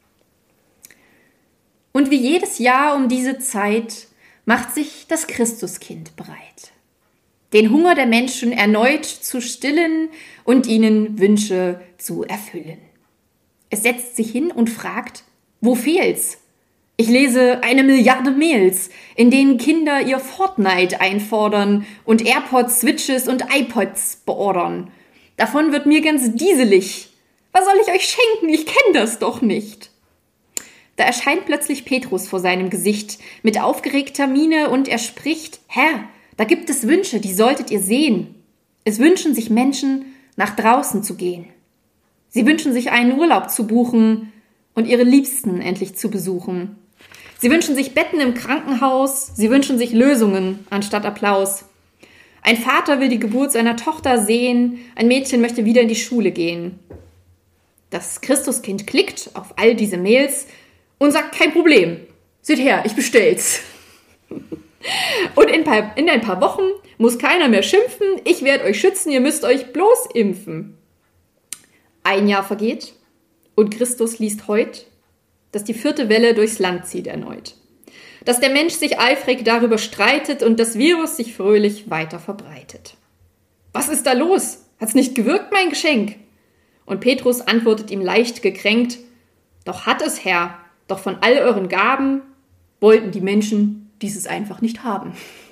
Und wie jedes Jahr um diese Zeit macht sich das Christuskind bereit, den Hunger der Menschen erneut zu stillen und ihnen Wünsche zu erfüllen. Es setzt sich hin und fragt, wo fehlt's? Ich lese eine Milliarde Mails, in denen Kinder ihr Fortnite einfordern und AirPods, Switches und iPods beordern. Davon wird mir ganz dieselig. Was soll ich euch schenken? Ich kenne das doch nicht. Da erscheint plötzlich Petrus vor seinem Gesicht mit aufgeregter Miene und er spricht, Herr, da gibt es Wünsche, die solltet ihr sehen. Es wünschen sich Menschen, nach draußen zu gehen. Sie wünschen sich einen Urlaub zu buchen und ihre Liebsten endlich zu besuchen. Sie wünschen sich Betten im Krankenhaus, sie wünschen sich Lösungen anstatt Applaus. Ein Vater will die Geburt seiner Tochter sehen, ein Mädchen möchte wieder in die Schule gehen. Das Christuskind klickt auf all diese Mails und sagt, kein Problem, seht her, ich bestell's. Und in, paar, in ein paar Wochen muss keiner mehr schimpfen, ich werde euch schützen, ihr müsst euch bloß impfen. Ein Jahr vergeht und Christus liest heut, dass die vierte Welle durchs Land zieht erneut. Dass der Mensch sich eifrig darüber streitet und das Virus sich fröhlich weiter verbreitet. Was ist da los? Hat's nicht gewirkt, mein Geschenk? Und Petrus antwortet ihm leicht gekränkt, doch hat es, Herr, doch von all euren Gaben wollten die Menschen dieses einfach nicht haben.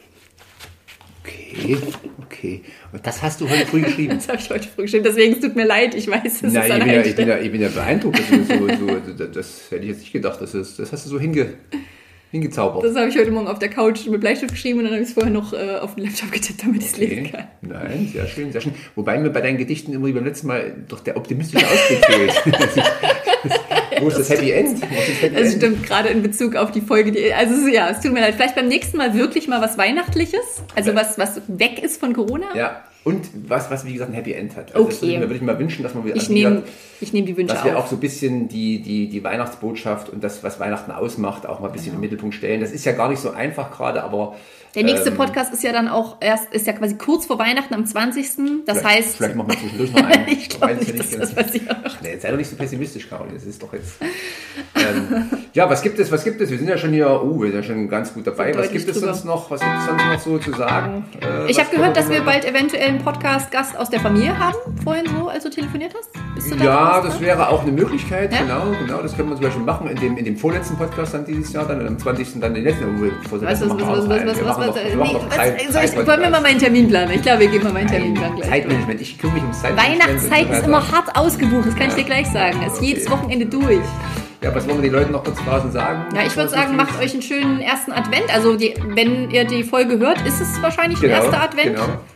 Okay, okay. Und das hast du heute früh geschrieben? Das habe ich heute früh geschrieben, deswegen es tut mir leid, ich weiß, es Nein, ist ich an bin, ja, einer ich, bin ja, Stelle. ich bin ja beeindruckt, dass du so, so, so, das hätte ich jetzt nicht gedacht, das, ist, das hast du so hinge, hingezaubert. Das habe ich heute Morgen auf der Couch mit Bleistift geschrieben und dann habe ich es vorher noch äh, auf den Laptop getippt, damit ich es Okay. lesen kann. Nein, sehr schön, sehr schön. Wobei mir bei deinen Gedichten immer wie beim letzten Mal doch der optimistische Ausblick fehlt. Wo ist das Happy End? Wo ist das Happy Das End? stimmt, gerade in Bezug auf die Folge. Die, also ja, es tut mir leid. Vielleicht beim nächsten Mal wirklich mal was Weihnachtliches. Also Ja. was, was weg ist von Corona. Ja, und was, was wie gesagt ein Happy End hat. Also das Okay. würde ich, mir, würde ich mir wünschen, dass man wieder, Ich also wie nehme gesagt, ich nehm die Wünsche dass wir auch auf. so ein bisschen die, die, die Weihnachtsbotschaft und das, was Weihnachten ausmacht, auch mal ein bisschen Genau. im Mittelpunkt stellen. Das ist ja gar nicht so einfach gerade, aber Der nächste ähm, Podcast ist ja dann auch erst, ist ja quasi kurz vor Weihnachten am zwanzigsten Das vielleicht, heißt, Vielleicht machen wir zwischendurch noch einen. ich glaube Weiß es nicht, ja dass genau. das passiert. Ach nee, sei doch nicht so pessimistisch, Caroline. Das ist doch jetzt. Ähm, ja, was gibt es, was gibt es? Wir sind ja schon hier, uh, wir sind ja schon ganz gut dabei. Sind Was deutlich gibt es drüber. sonst noch? Was gibt es sonst noch so zu sagen? Äh, Ich was habe gehört, können dass wir noch- bald eventuell einen Podcast-Gast aus der Familie haben. Vorhin so, als du telefoniert hast. Bist du da Ja, drauf? das wäre auch eine Möglichkeit, Ja? genau, genau. Das können wir zum Beispiel machen in dem, in dem vorletzten Podcast dann dieses Jahr, dann und am zwanzigsten dann den letzten. Vor Was, was, was, was, was, was, was, was, was, nee, wir machen noch was, drei, soll drei ich, wollen wir mal meinen Terminplan? Ich glaube, wir gehen mal meinen Terminplan gleich. Zeitmanagement, ich kümmere mich ums Zeitmanagement. Weihnachtszeit und so ist weiter. immer hart ausgebucht, das kann ich Ja. dir gleich sagen. Es ist Okay. jedes Wochenende durch. Ja, was wollen wir den Leuten noch kurz draußen sagen? Ja, ich würde Was sagen, wichtig macht ist? euch einen schönen ersten Advent. Also, die, wenn ihr die Folge hört, ist es wahrscheinlich Genau, ein erster Advent. genau.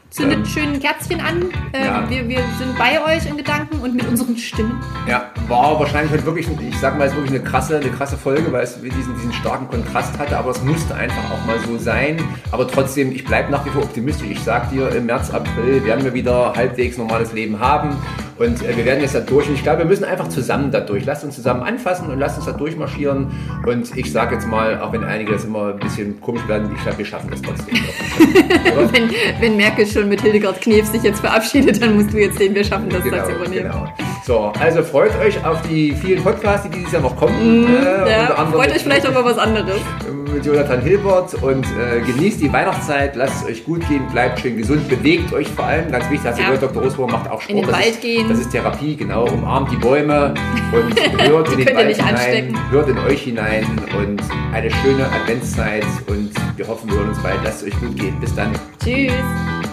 Zündet Ähm, schön ein Kerzchen an. Ähm, ja. wir, wir sind bei euch in Gedanken und mit unseren Stimmen. Ja, war wahrscheinlich heute wirklich, ich sag mal, es ist wirklich eine krasse, eine krasse Folge, weil es diesen, diesen starken Kontrast hatte, aber es musste einfach auch mal so sein. Aber trotzdem, ich bleibe nach wie vor optimistisch. Ich sag dir, im März, April werden wir wieder halbwegs normales Leben haben und äh, wir werden jetzt da durch. Und ich glaube, wir müssen einfach zusammen da durch. Lasst uns zusammen anfassen und lasst uns da durchmarschieren. Und ich sage jetzt mal, auch wenn einige das immer ein bisschen komisch werden, ich glaube, wir schaffen das trotzdem. wenn, wenn Merkel schon mit Hildegard Knef sich jetzt verabschiedet, dann musst du jetzt sehen, wir schaffen das, genau, das übernehmen. Genau. So, also freut euch auf die vielen Podcasts, die dieses Jahr noch kommen. Mm, äh, ja, unter anderem freut euch mit, vielleicht auch mal was anderes. mit Jonathan Hilbert und äh, genießt die Weihnachtszeit, lasst es euch gut gehen, bleibt schön gesund, bewegt euch vor allem, ganz wichtig, hast du Ja. gehört, Doktor Rosburg macht auch Sport. In den das Wald ist, gehen. Das ist Therapie, genau, umarmt die Bäume und hört in den könnt ihr Wald nicht hinein, anstecken. hört in euch hinein und eine schöne Adventszeit und wir hoffen, wir hören uns bald, lasst es euch gut gehen. Bis dann. Tschüss.